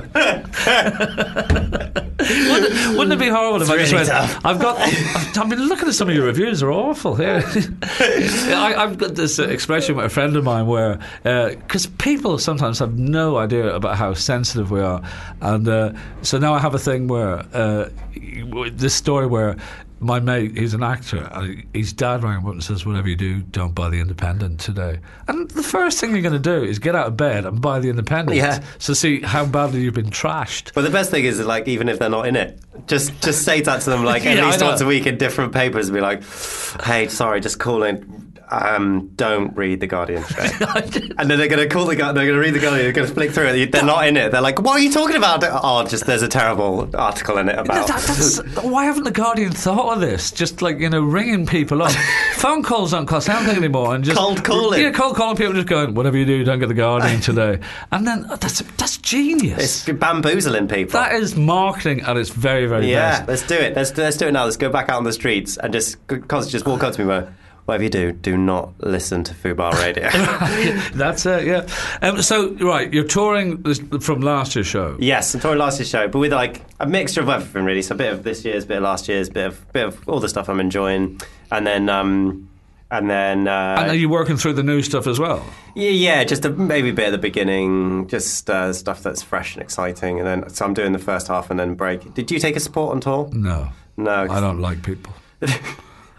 wouldn't, it, wouldn't it be horrible if I just really went, tough. I've got, I've, I've been looking at some of your reviews, they're awful here. I, I've got this uh, expression with a friend of mine where, because people sometimes have no idea about how sensitive we are. And uh, so now I have a thing where, uh, this story where my mate, he's an actor, and his dad rang him up and says, whatever you do, don't buy The Independent today. And the first thing you're going to do is get out of bed and buy The Independent. Yeah. So see how badly you've been trashed. But the best thing is, like, even if they're not in it, just just say that to them, like, at Yeah, I least know. once a week in different papers, and be like, hey, sorry, just call in. Um, don't read The Guardian today. And then they're going to call the Guardian, they're going to read The Guardian, they're going to flick through it, they're not in it. They're like, what are you talking about? Oh, just there's a terrible article in it about... That- that's, why haven't the Guardian thought of this? Just like, you know, ringing people up. Phone calls don't cost anything anymore. And just Cold calling. Yeah, cold calling people, just going, whatever you do, don't get the Guardian today. And then uh, that's that's genius. It's bamboozling people. That is marketing at its very, very Yeah, best. let's do it. Let's let's do it now. Let's go back out on the streets and just constantly just walk up to me and go, whatever you do, do not listen to Fubar Radio. That's it, yeah. Um, so, right, you're touring this, from last year's show. Yes, I'm touring last year's show, but with like a mixture of everything really. So a bit of this year's, a bit of last year's, bit of bit of all the stuff I'm enjoying, and then um, and then uh, And are you working through the new stuff as well? yeah, yeah, just a, maybe a bit at the beginning, just uh, stuff that's fresh and exciting, and then so I'm doing the first half and then break. Did you take a support on tour? No. No, I don't like people.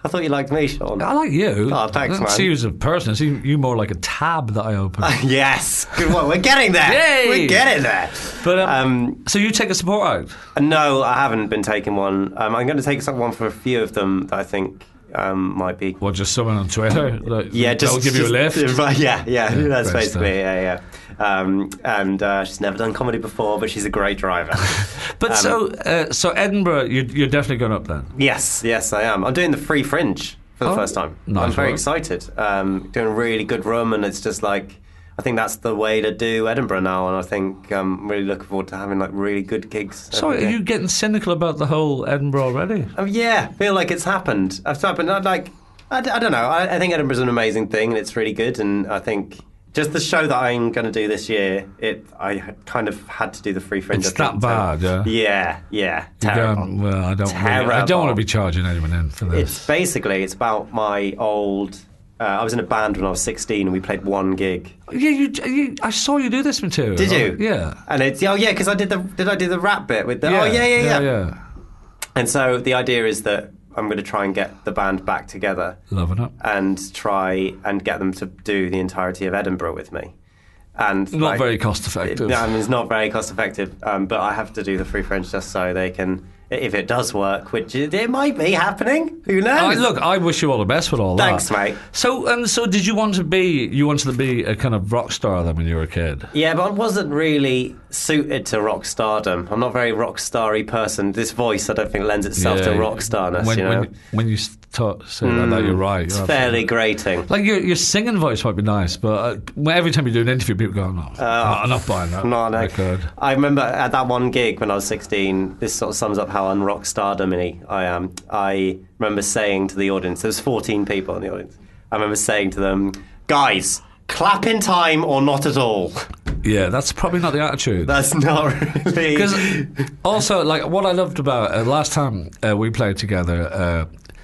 I thought you liked me, Sean. I like you. Oh, thanks, I don't man. see you as a person. I see you more like a tab that I open. Yes, good one. We're getting there. Yay! We're getting there. But um, Um, so you take a support out? no, I haven't been taking one. Um, I'm going to take some- one for a few of them that I think um, might be. Or just someone on Twitter? Like, Yeah, just that'll give you a lift. just- Yeah, yeah, Yeah, that's great basically stuff. yeah, yeah. Um, and uh, she's never done comedy before, but she's a great driver. But Um, so, uh, so Edinburgh, you're, you're definitely going up then. Yes, yes, I am. I'm doing the Free Fringe for the Oh, first time. nice I'm very work. excited. Um, doing a really good run, and it's just like I think that's the way to do Edinburgh now. And I think um, I'm really looking forward to having like really good gigs. So every are day. you getting cynical about the whole Edinburgh already? Um, yeah, feel like it's happened. I've happened. I'd like. I, d- I don't know. I, I think Edinburgh's an amazing thing, and it's really good. And I think just the show that I'm going to do this year, it I had kind of had to do the Free Fringe. It's I think, that bad, yeah? Yeah, yeah. You're Terrible. going, well, I don't. Really, I don't Terrible. want to be charging anyone in for this. It's basically it's about my old. Uh, I was in a band when I was sixteen, and we played one gig. Yeah, you, you. I saw you do this material. Did you? Yeah. And it's oh yeah, because I did the did I do the rap bit with the oh yeah yeah yeah. yeah, yeah. And so the idea is that I'm going to try and get the band back together Loving it. and try and get them to do the entirety of Edinburgh with me. And Not like, very cost effective. No, I mean, it's not very cost effective, um, but I have to do the Free Fringe just so they can, if it does work, which it, it might be happening. Who knows? I, look, I wish you all the best with all Thanks, that. mate. So, and so, did you want to be? You wanted to be a kind of rock star then when you were a kid? Yeah, but I wasn't really suited to rock stardom. I'm not a very rock starry person. This voice, I don't think, lends itself to Yeah. rock starness. When you know, when, when you start say like that, you're right. it's You're fairly absolutely- grating. Like your your singing voice might be nice, but uh, when- every time you do an interview, people go, "No, I'm not buying that." No, no. I could. I remember at that one gig when I was sixteen, this sort of sums up how unrock stardom-y I am. I remember saying to the audience, there was fourteen people in the audience, I remember saying to them, guys, clap in time or not at all. Yeah, that's probably not the attitude. That's not really... Because also, like, what I loved about uh, last time uh, we played together, uh,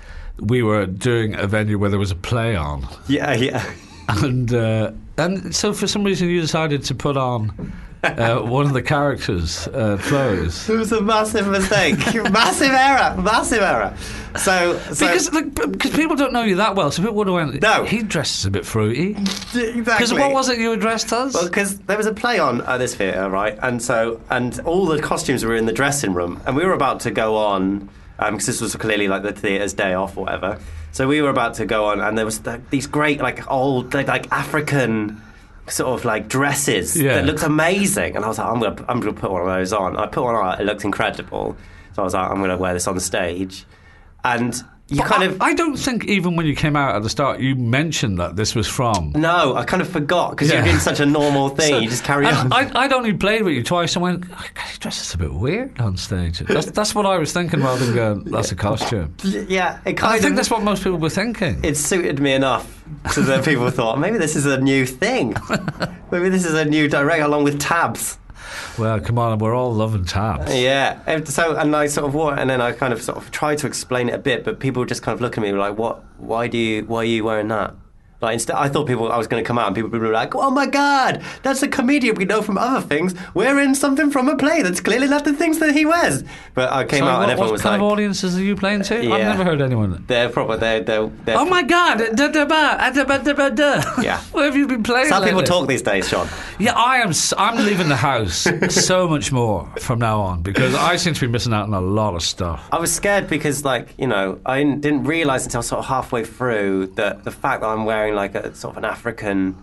we were doing a venue where there was a play on, Yeah, yeah. and uh, and so for some reason you decided to put on uh, one of the characters' uh, clothes. It was a massive mistake. massive error. Massive error. So... so Because like, because people don't know you that well, so people would have went, No. he dresses a bit fruity. Because exactly. what was it you were dressed as? Well, because there was a play on at this theatre, right? And so, and all the costumes were in the dressing room, and we were about to go on because this was clearly like the theatre's day off or whatever. So we were about to go on, and there was the, these great, like old, like, like African sort of like dresses Yeah. that looked amazing. And I was like, I'm gonna, I'm gonna put one of those on. I put one on. It looked incredible. So I was like, I'm gonna wear this on stage, and. You But kind I, of I don't think even when you came out at the start, you mentioned that this was from. no, I kind of forgot because Yeah. you're doing such a normal thing. So- you just carry and on. I, I'd only played with you twice and went, "Oh, God, he dresses a bit weird on stage." That's, that's what I was thinking rather than going, that's a costume. yeah, it And kind I think of. that's what most people were thinking. It suited me enough so that people thought maybe this is a new thing. Maybe this is a new direct along with tabs. Well, come on, we're all loving tabs. Yeah. And so and I sort of wore it, and then I kind of sort of tried to explain it a bit, but people just kind of look at me like, "What? Why do you? Why are you wearing that?" Like instead, I thought people I was going to come out and people would be like, "Oh my God, that's a comedian we know from other things wearing something from a play that's clearly not the things that he wears." But I came So out what, and everyone what was kind like, of audiences are you playing to? I've Yeah. never heard anyone. "They're proper. They're they're." they're Oh my God! Da, da, ba, da, ba, da, ba, da. Yeah. Where have you been playing? That's how people lately? talk these days, Sean. Yeah, I am. s- I'm leaving the house so much more from now on because I seem to be missing out on a lot of stuff. I was scared because, like, you know, I didn't- didn't realise until sort of halfway through that the fact that I'm wearing like a sort of an African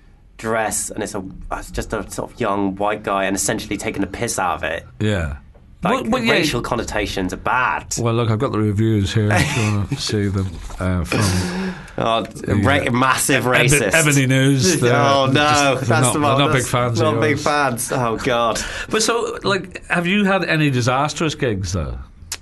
dress and it's a it's just a sort of young white guy and essentially taking a piss out of it. Yeah. Like Well, well, yeah. racial connotations are bad. Well, look, I've got the reviews here. If you want to see them uh, from Oh, ra- massive Eb- racist. Ebony News. They're oh no, just- that's they're not, the they're one. not that's big fans. Not of big yours. fans. Oh god. But so, like, have you had any disastrous gigs though?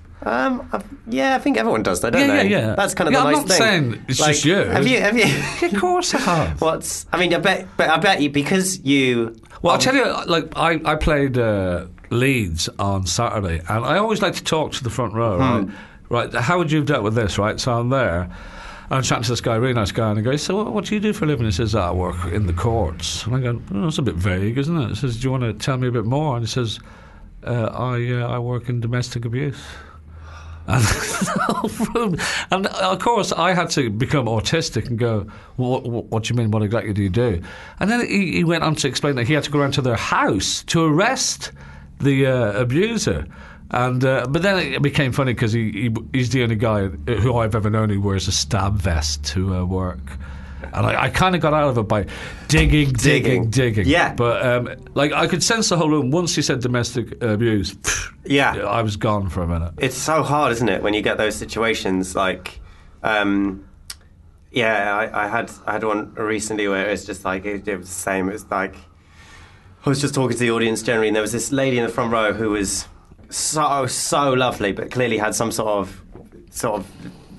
Um, I've, yeah, I think everyone does that, don't Yeah, they? yeah, yeah. That's kind of Yeah, the I'm nice not thing. saying it's Like, just you. Have you? Have you? Of course I have. What's? I mean, I bet. But I bet you because you. Well, I'll tell you, like, I, I played uh, Leeds on Saturday, and I always like to talk to the front row, right? Right, how would you have dealt with this, right? So I'm there, and I'm chatting to this guy, really nice guy, and I go, so what, what do you do for a living? He says, I work in the courts. And I go, oh, that's a bit vague, isn't it? He says, do you want to tell me a bit more? And he says, uh, I, uh, I work in domestic abuse. And, the whole room, and of course, I had to become autistic and go, what, what, what do you mean? What exactly do you do? And then he, he went on to explain that he had to go around to their house to arrest the uh, abuser. And uh, but then it became funny because he, he he's the only guy who I've ever known who wears a stab vest to uh, work. And I, I kind of got out of it by digging, digging, Digging. digging. Yeah. But, um, like, I could sense the whole room. Once he said domestic abuse, Yeah. I was gone for a minute. It's so hard, isn't it, when you get those situations? Like, um, yeah, I, I had I had one recently where it was just like, it, it was the same. It was like, I was just talking to the audience generally, and there was this lady in the front row who was so, so lovely, but clearly had some sort of, sort of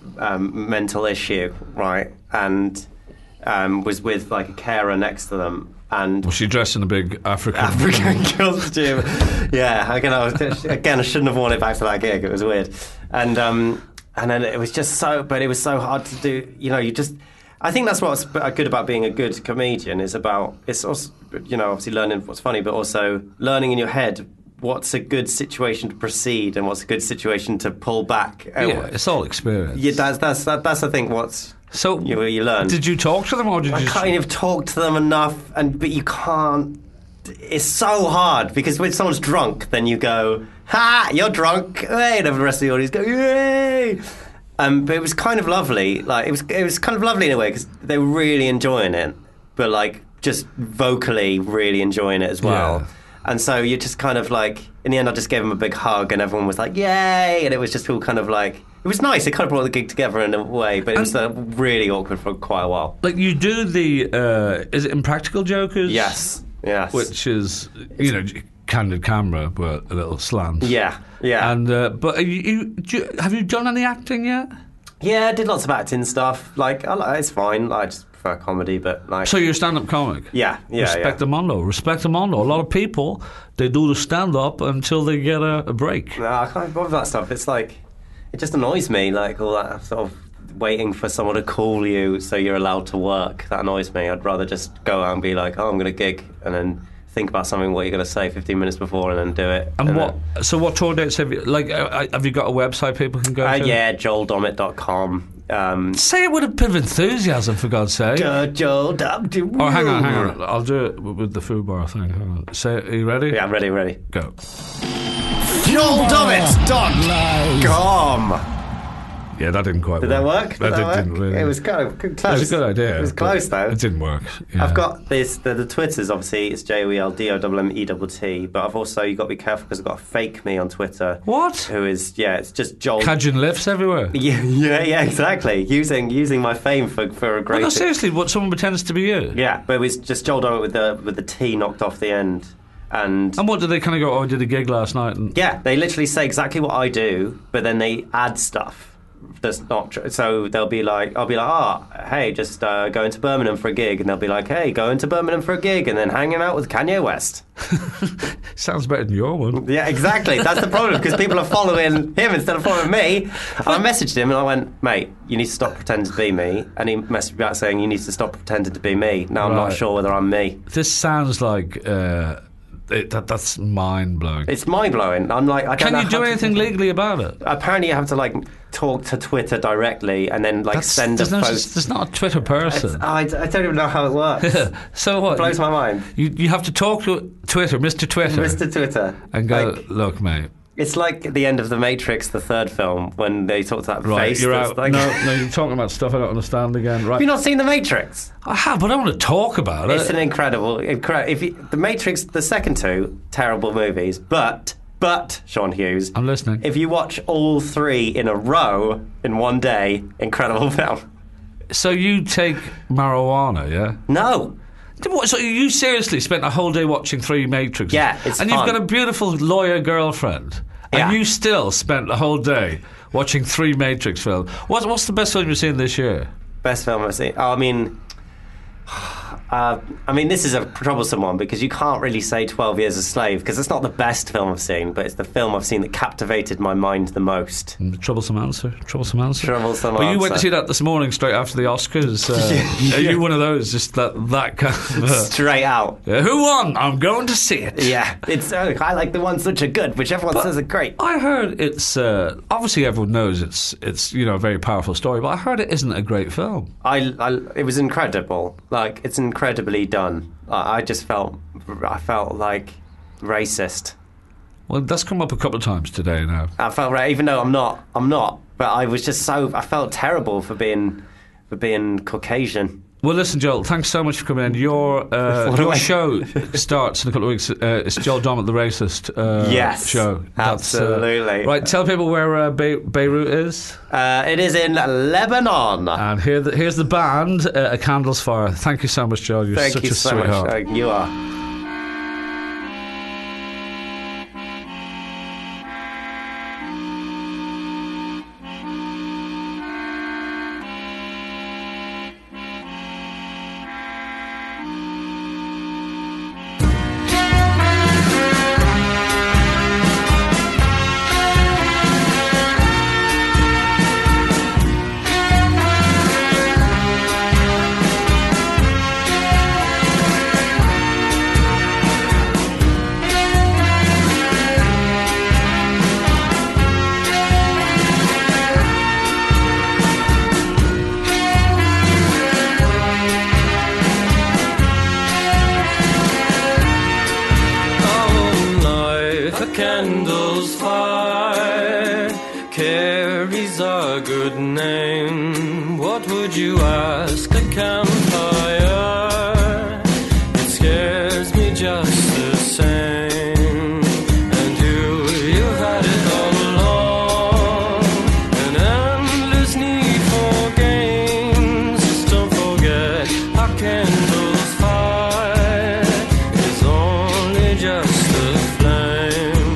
um, mental issue, right? And... Um, was with like a carer next to them, and Was she dressed in a big African... African costume. Yeah, again I, was, again, I shouldn't have worn it back to that gig. It was weird, and um, and then it was just so, but it was so hard to do. You know, you just. I think that's what's good about being a good comedian is about. It's also, you know, obviously learning what's funny, but also learning in your head what's a good situation to proceed and what's a good situation to pull back. Yeah, it's all experience. Yeah, that's that's that, that's I think what's. So You, you learn. Did you talk to them, or did you I just... kind of talk to them enough, and but you can't. It's so hard because when someone's drunk, then you go, "Ha, you're drunk!" Hey, and the rest of the audience go, "Yay!" Um, but it was kind of lovely. Like it was, it was kind of lovely in a way because they were really enjoying it, but like just vocally really enjoying it as well. Yeah. And so you just kind of like, in the end, I just gave them a big hug, and everyone was like, "Yay!" And it was just all kind of like, it was nice. It kind of brought the gig together in a way, but it was uh, really awkward for quite a while. Like, you do the... Uh, is it Impractical Jokers? Yes, yes. Which is, you know, candid camera, but a little slant. Yeah, yeah. And uh, but are you, you, do you, have you done any acting yet? Yeah, I did lots of acting stuff. Like, I, like- it's fine. I just prefer comedy, but like... So you're a stand-up comic? yeah, yeah, Respect yeah. Amondo. Respect Amondo. A lot of people, they do the stand-up until they get a, a break. No, I can't bother with that stuff. It's like... It just annoys me, like, all that sort of waiting for someone to call you so you're allowed to work. That annoys me. I'd rather just go out and be like, oh, I'm going to gig, and then think about something, what you're going to say fifteen minutes before, and then do it. And, and what? then- So what tour dates have you... Like, uh, have you got a website people can go Uh, to? yeah, joel dommett dot com. Um, Say it with a bit of enthusiasm, for God's sake. Joel Dommett. Oh, hang on, hang on. I'll do it with the foobar thing. Hang on. Say, are you ready? Yeah, I'm ready, ready. Go. joel dommett dot com. Yeah, that didn't quite Did work. that work? Did that, that did, work? didn't really. It was kind of close. It was a good idea. It was but close though. It didn't work. Yeah. I've got this. The, the Twitters, obviously, it's J O E L D O M M E T T. But I've also, you've got to be careful because I've got a fake me on Twitter. What? Who is, yeah, it's just Joel. Cajun lifts everywhere. Yeah, yeah, yeah, exactly. Using using my fame for, for a Well, great. no, seriously, what someone pretends to be you. Yeah, but it was just Joel Dommett with the with the T knocked off the end. And And what did they kind of go, oh, I did a gig last night? And yeah, they literally say exactly what I do, but then they add stuff that's not true. So they'll be like, I'll be like, ah, oh, hey, just uh, going to Birmingham for a gig, and they'll be like, hey, going to Birmingham for a gig, and then hanging out with Kanye West. Sounds better than your one. Yeah, exactly. That's the problem because people are following him instead of following me. And I messaged him and I went, mate, you need to stop pretending to be me. And he messaged me back saying, you need to stop pretending to be me. Now I'm not Right. sure whether I'm me. This sounds like... Uh, it, that, that's mind-blowing. It's mind blowing. I'm like, I don't Can know you do how to- anything legally about it? Apparently, you have to like talk to Twitter directly and then like That's, send a there's, no, post. there's not a Twitter person. I, I don't even know how it works. So what? It blows my mind. You, you have to talk to Twitter, Mister Twitter, Mister Twitter. and go, Like, look, mate, it's like at the end of The Matrix, the third film, when they talk to that right, face. you're that's out. Like, No, no, you're talking about stuff I don't understand again. Right? have you not seen The Matrix? I have, but I don't want to talk about It's it. an incredible, incredible. If you, The Matrix, the second two, terrible movies, but but Sean Hughes, I'm listening. if you watch all three in a row in one day, incredible film. So you take marijuana, yeah? No, What, so you seriously spent a whole day watching three Matrix? Yeah, it's And fun. you've got a beautiful lawyer girlfriend, Yeah. and you still spent the whole day watching three Matrix films. What's, what's the best film you've seen this year? best film I've seen. Oh, I mean, Uh, I mean, this is a troublesome one because you can't really say twelve Years a Slave because it's not the best film I've seen, but it's the film I've seen that captivated my mind the most. Mm, troublesome answer. Troublesome answer. Troublesome But you answer. went to see that this morning straight after the Oscars. Uh, Are you one of those? Just that that kind of... Uh, Straight out. uh, who won? I'm going to see it. Yeah, it's. Uh, I like the ones which are good, which everyone says are great. I heard it's... Uh, obviously everyone knows it's, it's you know, a very powerful story, but I heard it isn't a great film. I, I, it was incredible. Like, it's incredibly done. I, I just felt, I felt like racist. Well, that's come up a couple of times today now. I felt right, even though I'm not, I'm not. But I was just so, I felt terrible for being, for being Caucasian. Well, listen, Joel, thanks so much for coming in. Your uh, What do your I- show starts in a couple of weeks. Uh, it's Joel Dommett, the Racist uh, Yes, show. That's, uh, absolutely. right, tell people where uh, Be- Beirut is. Uh, it is in Lebanon. And here the, here's the band, uh, A Candle's Fire. Thank you so much, Joel. You're Thank such you a so sweetheart. much. Uh, you are. Candles fire carries a good name. What would you ask a campfire? It scares me just the same. And you, you've had it all along. An endless need for games. Just don't forget our candles fire is only just a flame.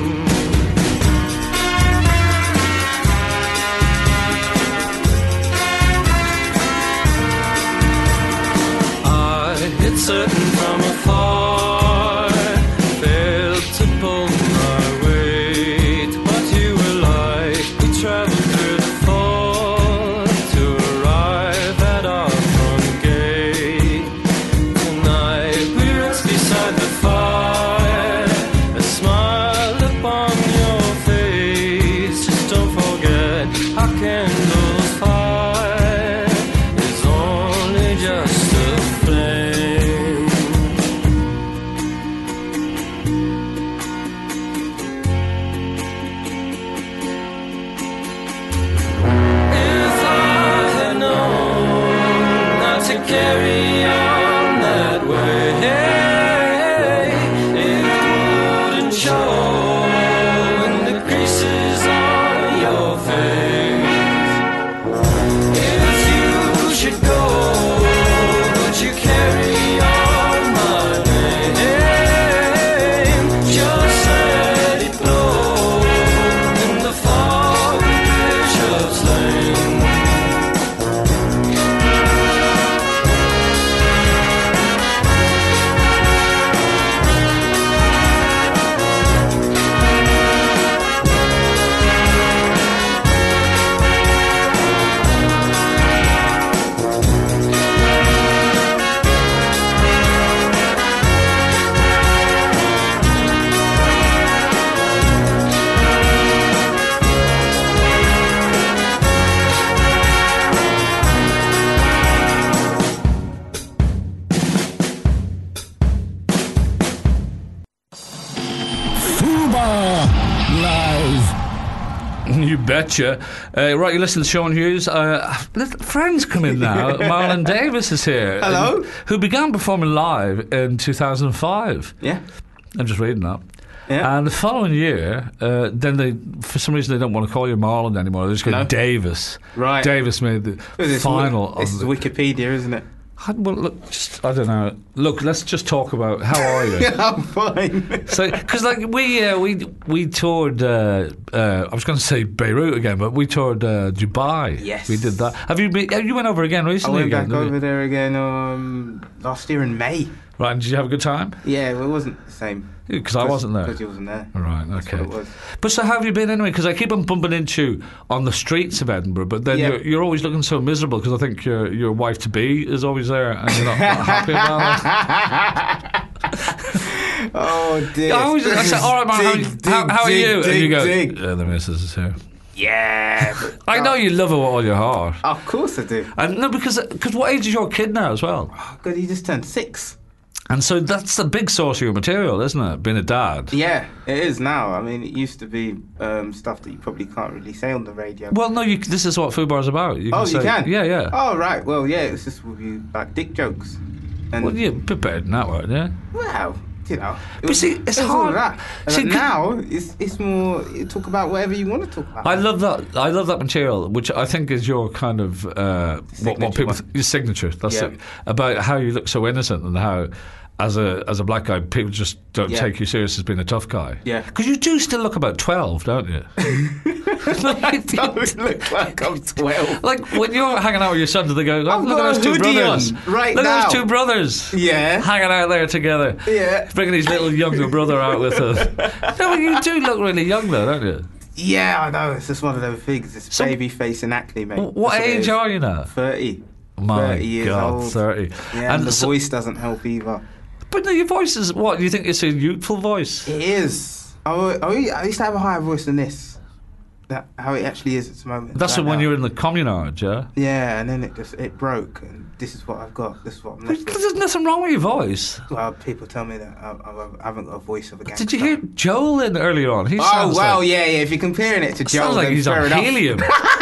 It's certain from afar, failed to pull my weight. But you were like, we traveled through the fog to arrive at our front gate. Tonight we rest beside the fire, a smile upon your face. Just don't forget our candles fire is only just a flame. If I had known not to carry on that way, it wouldn't show in the creases on your face. If you should go, would you carry on my name? Just let it blow in the fog of Bishop's Lane. Fubar Live. You betcha. Uh, right, you listen to Sean Hughes. Uh, let- friends come in now. Marlon Davis is here. Hello. Who began performing live in two thousand five. Yeah. I'm just reading that. Yeah. And the following year, uh, then they, for some reason, they don't want to call you Marlon anymore. They just go No. Davis. Right. Davis made the This is final This of is the, Wikipedia, isn't it? I, well, look, just, I don't know. Look, let's just talk about how are you? I'm fine. So, because like we uh, we we toured. Uh, uh, I was going to say Beirut again, but we toured uh, Dubai. Yes. we did that. Have you been? You went over again I recently? went again, back didn't over you? there again um, last year in May. Right, and did you have a good time? Yeah, well, it wasn't the same. Because I wasn't there. Because you wasn't there. Right, That's okay. what it was. But so how have you been anyway? Because I keep on bumping into you on the streets of Edinburgh, but then Yeah. you're, you're always looking so miserable because I think your your wife to be is always there and you're not, not happy about it. Oh dear. I always I say, all right, man, how, Dig, how, how are dig, you? dig, and you go, dig. "Uh, the missus is here. Yeah. But, I know you love her with all your heart. Of course I do. And no, because cause what age is your kid now as well? Oh, God, he just turned six. And so that's the big source of your material, isn't it? Being a dad. Yeah, it is now. I mean, it used to be um, stuff that you probably can't really say on the radio. Well, no, you, this is what Fubar is about. You can oh, say, you can? Yeah, yeah. Oh, right. Well, yeah, it's just with you, like, dick jokes. And, Well, you're a bit better than that, weren't you? well, you know. It But was, see, it's it was all hard. That. And See, but 'cause- now, it's, it's more, you talk about whatever you want to talk about. I love that. I love that material, which I think is your kind of uh, what, what Signature people one. your signature. That's Yeah. it. About how you look so innocent and how, as a as a black guy, people just don't Yeah. take you serious as being a tough guy. Yeah. because you do still look about twelve, don't you? I don't look like I'm twelve. Like when you're hanging out with your son, do they go, oh, I've "Look got at a those two hoodie brothers! on right look at those now." two brothers! Yeah. hanging out there together." Yeah. bringing his little younger brother out with us. No, but you do look really young, though, don't you? Yeah, I know. It's just one of those things. It's So- baby face and acne, mate. What That's it age is. are you now? thirty. My thirty years God, old. thirty. Yeah, and, the so- voice doesn't help either. But no, your voice is what? You think it's a youthful voice? It is. I, al- I al- I used to have a higher voice than this. That how it actually is at the moment. That's right when now. you're in the communard, yeah? Yeah, and then it just it broke, and this is what I've got. This is what I'm But left with. there's nothing wrong with your voice. Well, people tell me that I, I, I haven't got a voice of a gangster. Did you hear Joel in earlier on? He Oh sounds well, like, yeah, yeah. If you're comparing it to Joe, sounds like then he's fair on enough. helium.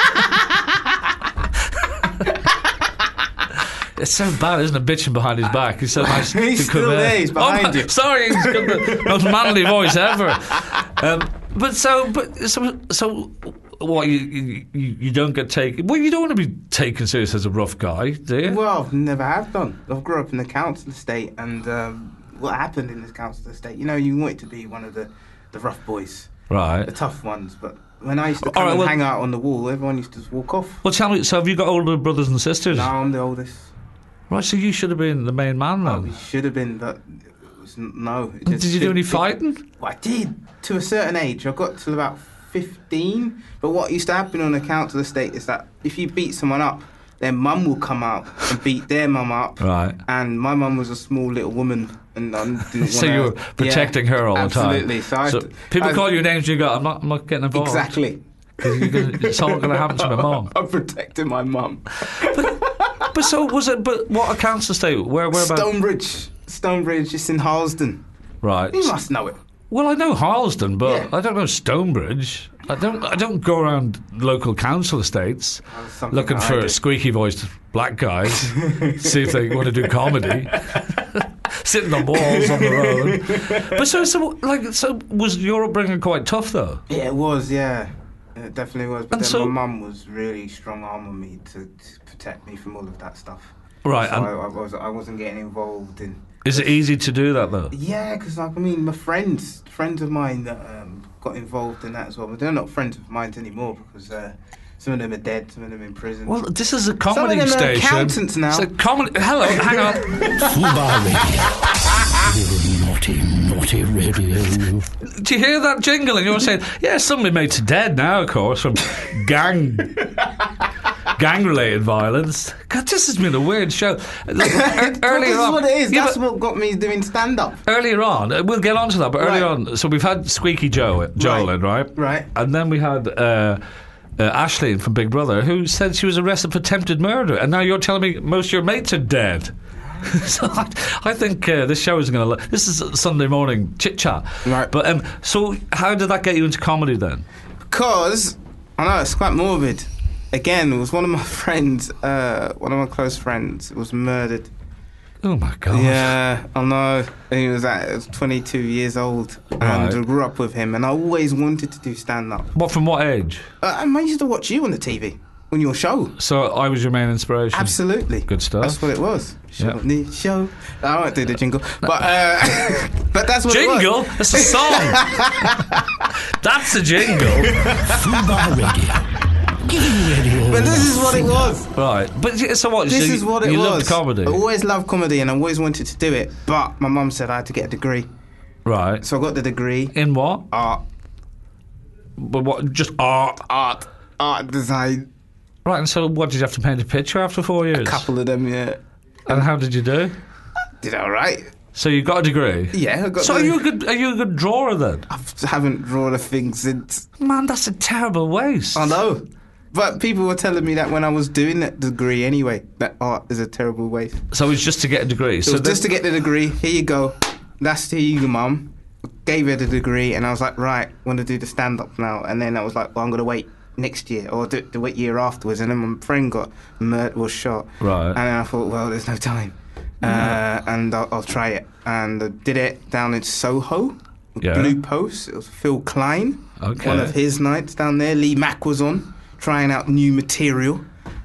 It's so bad, isn't it? Bitching behind his back. He's so nice He's to come still in. there, he's behind oh, my- you. Sorry, he's got the most manly voice ever. Um, but so, but so, so, what? You, you you you don't get taken. Well, you don't want to be taken serious as a rough guy, do you? Well, never have done. I've grew up in the council estate, and um, what happened in this council estate? You know, you wanted to be one of the, the rough boys, right. the tough ones. But when I used to All come right, and well- hang out on the wall, everyone used to just walk off. Well, tell me. So, have you got older brothers and sisters? Now I'm the oldest. Right. So you should have been the main man Oh, then. we should have been, but it was n- no. it Did just you do any didn't- fighting? Well, I did to a certain age. I got to about fifteen. But what used to happen on the council estate is that if you beat someone up, their mum will come out and beat their mum up. Right. And my mum was a small little woman, and I didn't So wanna- you were protecting yeah, her all the time. Absolutely. So, I, So people I, call you names. You go. I'm not. I'm not getting involved. exactly. 'Cause you're gonna, it's all going to happen to my mum. I'm protecting my mum. But so was it? But what a council estate? Where? Where about? Stonebridge, Stonebridge, it's in Harlesden. Right. You must know it. Well, I know Harlesden, but Yeah. I don't know Stonebridge. I don't. I don't go around local council estates That's something looking I for do. squeaky-voiced black guys, see if they want to do comedy, sitting on walls on the road. But so, so, like, so was your upbringing quite tough though? Yeah, it was, yeah. It definitely was. But And then so- my mum was really strong arm on me to, to protect me from all of that stuff. Right. So And I, I, was, I wasn't getting involved in... is it easy to do that though? Yeah, because, like, I mean, my friends, friends of mine that um, got involved in that as well, but they're not friends of mine anymore because uh, some of them are dead, some of them in prison. Well, this is a comedy them are station. accountants now. It's a comedy. Hello, hang on. Fubar Radio. Your naughty, naughty radio. Do you hear that jingle? And you're saying, yeah, somebody made to dead now, of course, from gang gang-related violence. God, this has been a weird show. Look, er, Well, earlier this is on, what it is. Yeah, That's but what got me doing stand-up. earlier on, uh, we'll get onto that. But earlier Right. on, so we've had Squeaky Joe, Joel, in, right? Right. And then we had uh, uh, Aisling from Big Brother, who said she was arrested for attempted murder, and now you're telling me most of your mates are dead. So I, I think uh, this show is going to. This is a Sunday morning chit chat. Right. But um, so, how did that get you into comedy then? Because, I know, it's quite morbid. Again, it was one of my friends, uh, one of my close friends, was murdered. Oh my God. Yeah, I know. And he was, at, he was twenty-two years old, and Right. I grew up with him, and I always wanted to do stand-up. What from what age? Uh, and I used to watch you on the T V on your show. So I was your main inspiration. Absolutely. Good stuff. That's what it was. Show Yeah. the show. I won't do the jingle, but uh, but that's what it was. Jingle? That's a song. That's a jingle. Fubar Radio. Giving radio. But this is what it was. Right. But yeah, so what? This so is what it you was. loved comedy. I always loved comedy, and I always wanted to do it. But my mum said I had to get a degree, Right. so I got the degree. In what? Art, But what? Just art. art, art design. Right. And so, what did you have to paint a picture after four years? A couple of them, yeah. And how did you do? Did all right. So you got a degree. Yeah, I got. So the, are you a good? Are you a good drawer then? I haven't drawn a thing since. Man, that's a terrible waste. I know. But people were telling me that when I was doing that degree anyway, that art is a terrible waste. So it's just to get a degree. It so was then- just to get the degree. Here you go. That's to you, mum. Gave her the degree, and I was like, right, want to do the stand-up now. And then I was like, well, I'm going to wait next year, or do, do wait year afterwards. And then my friend got murdered, was shot. Right. And then I thought, well, there's no time. Uh, and I'll, I'll try it. And I did it down in Soho. Yeah. Blue Post. It was Phil Klein. Okay. One of his nights down there. Lee Mack was on, trying out new material.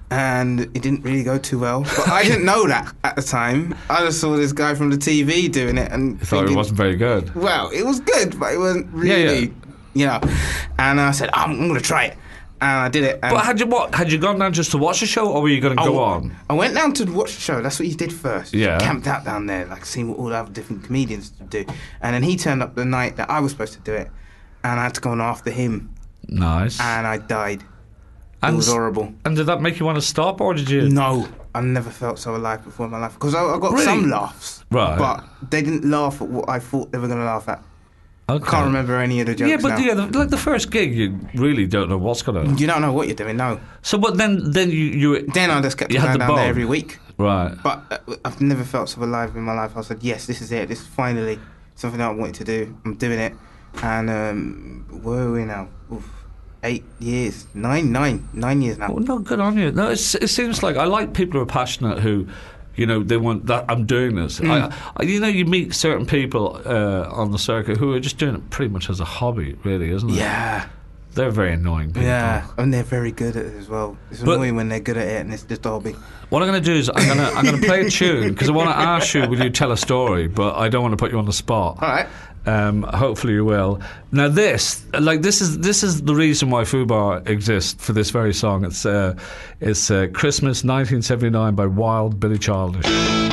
And it didn't really go too well. But I didn't know that at the time. I just saw this guy from the T V doing it and I thought it thinking, wasn't very good. well, it was good, but it wasn't Yeah, really, yeah. you know. And I said, I'm, I'm going to try it. And I did it. And But had you what? Had you gone down just to watch the show, or were you going to I go w- on? I went down to watch the show. That's what he did first. Yeah. Camped out down there, like seeing what all the other different comedians do. And then he turned up the night that I was supposed to do it. And I had to go on after him. Nice. And I died. And it was s- horrible. And did that make you want to stop, or did you? No, I never felt so alive before in my life. Because I, I got Really? some laughs. Right. But they didn't laugh at what I thought they were going to laugh at. Okay. I can't remember any of the jokes Yeah, but now. yeah, the, like the first gig, you really don't know what's going to. You don't know what you're doing, no. So, but then, then you, you, Then I just kept You going had the down bug. there every week. right? But uh, I've never felt so alive in my life. I said, yes, this is it. This is finally something that I wanted to do. I'm doing it. And um, where are we now? Oof, eight years. Nine, nine. Nine years now. Well, no, good on you. No, it's, it seems like I like people who are passionate who, you know, they want that. I'm doing this. I, I, you know, you meet certain people uh, on the circuit who are just doing it pretty much as a hobby, really, isn't it? Yeah. They're very annoying people. Yeah. And they're very good at it as well. It's But- annoying when they're good at it and it's just a hobby. What I'm going to do is I'm going to I'm going to play a tune because I want to ask you, will you tell a story? But I don't want to put you on the spot. All right. Um, hopefully you will. Now this, like this is this is the reason why Fubar exists for this very song. It's uh, it's uh, Christmas nineteen seventy-nine by Wild Billy Childish.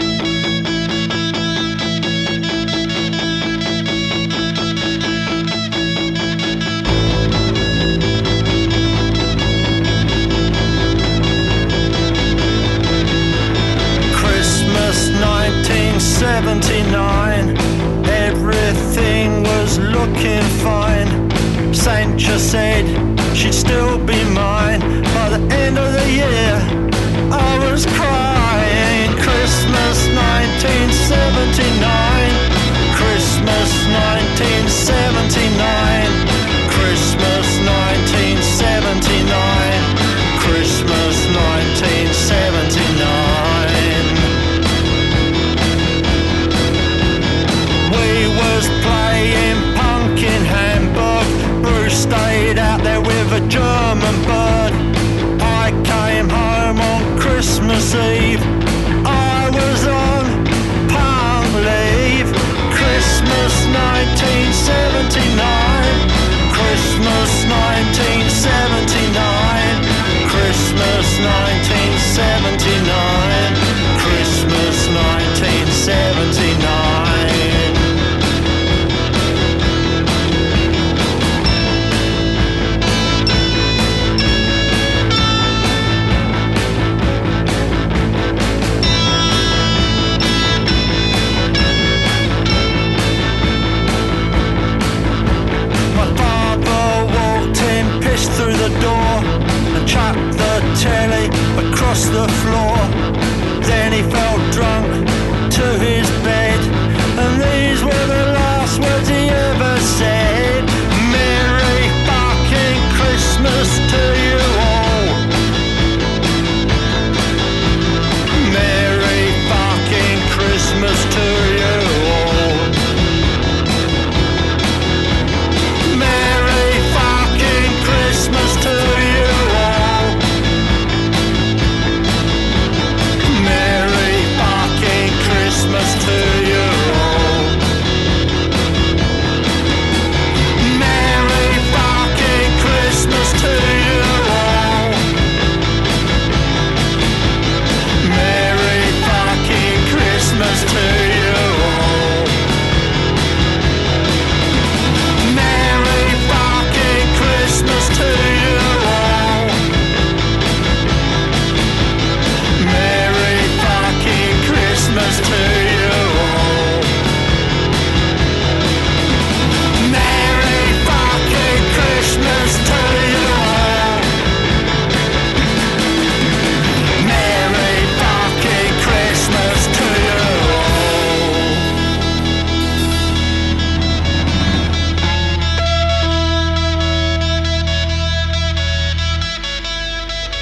Christmas nineteen seventy-nine, everything was looking fine. Sancha said she'd still be mine. By the end of the year, I was crying. Christmas nineteen seventy-nine, Christmas nineteen seventy-nine, Christmas nineteen seventy-nine, Christmas nineteen seventy-nine. We was playing punk in Hamburg. Bruce stayed out there with a German bird. I came home on Christmas Eve. I was on punk leave. Christmas nineteen seventy-nine, Christmas nineteen seventy-nine, Christmas nineteen seventy-nine, Christmas nineteen seventy-nine.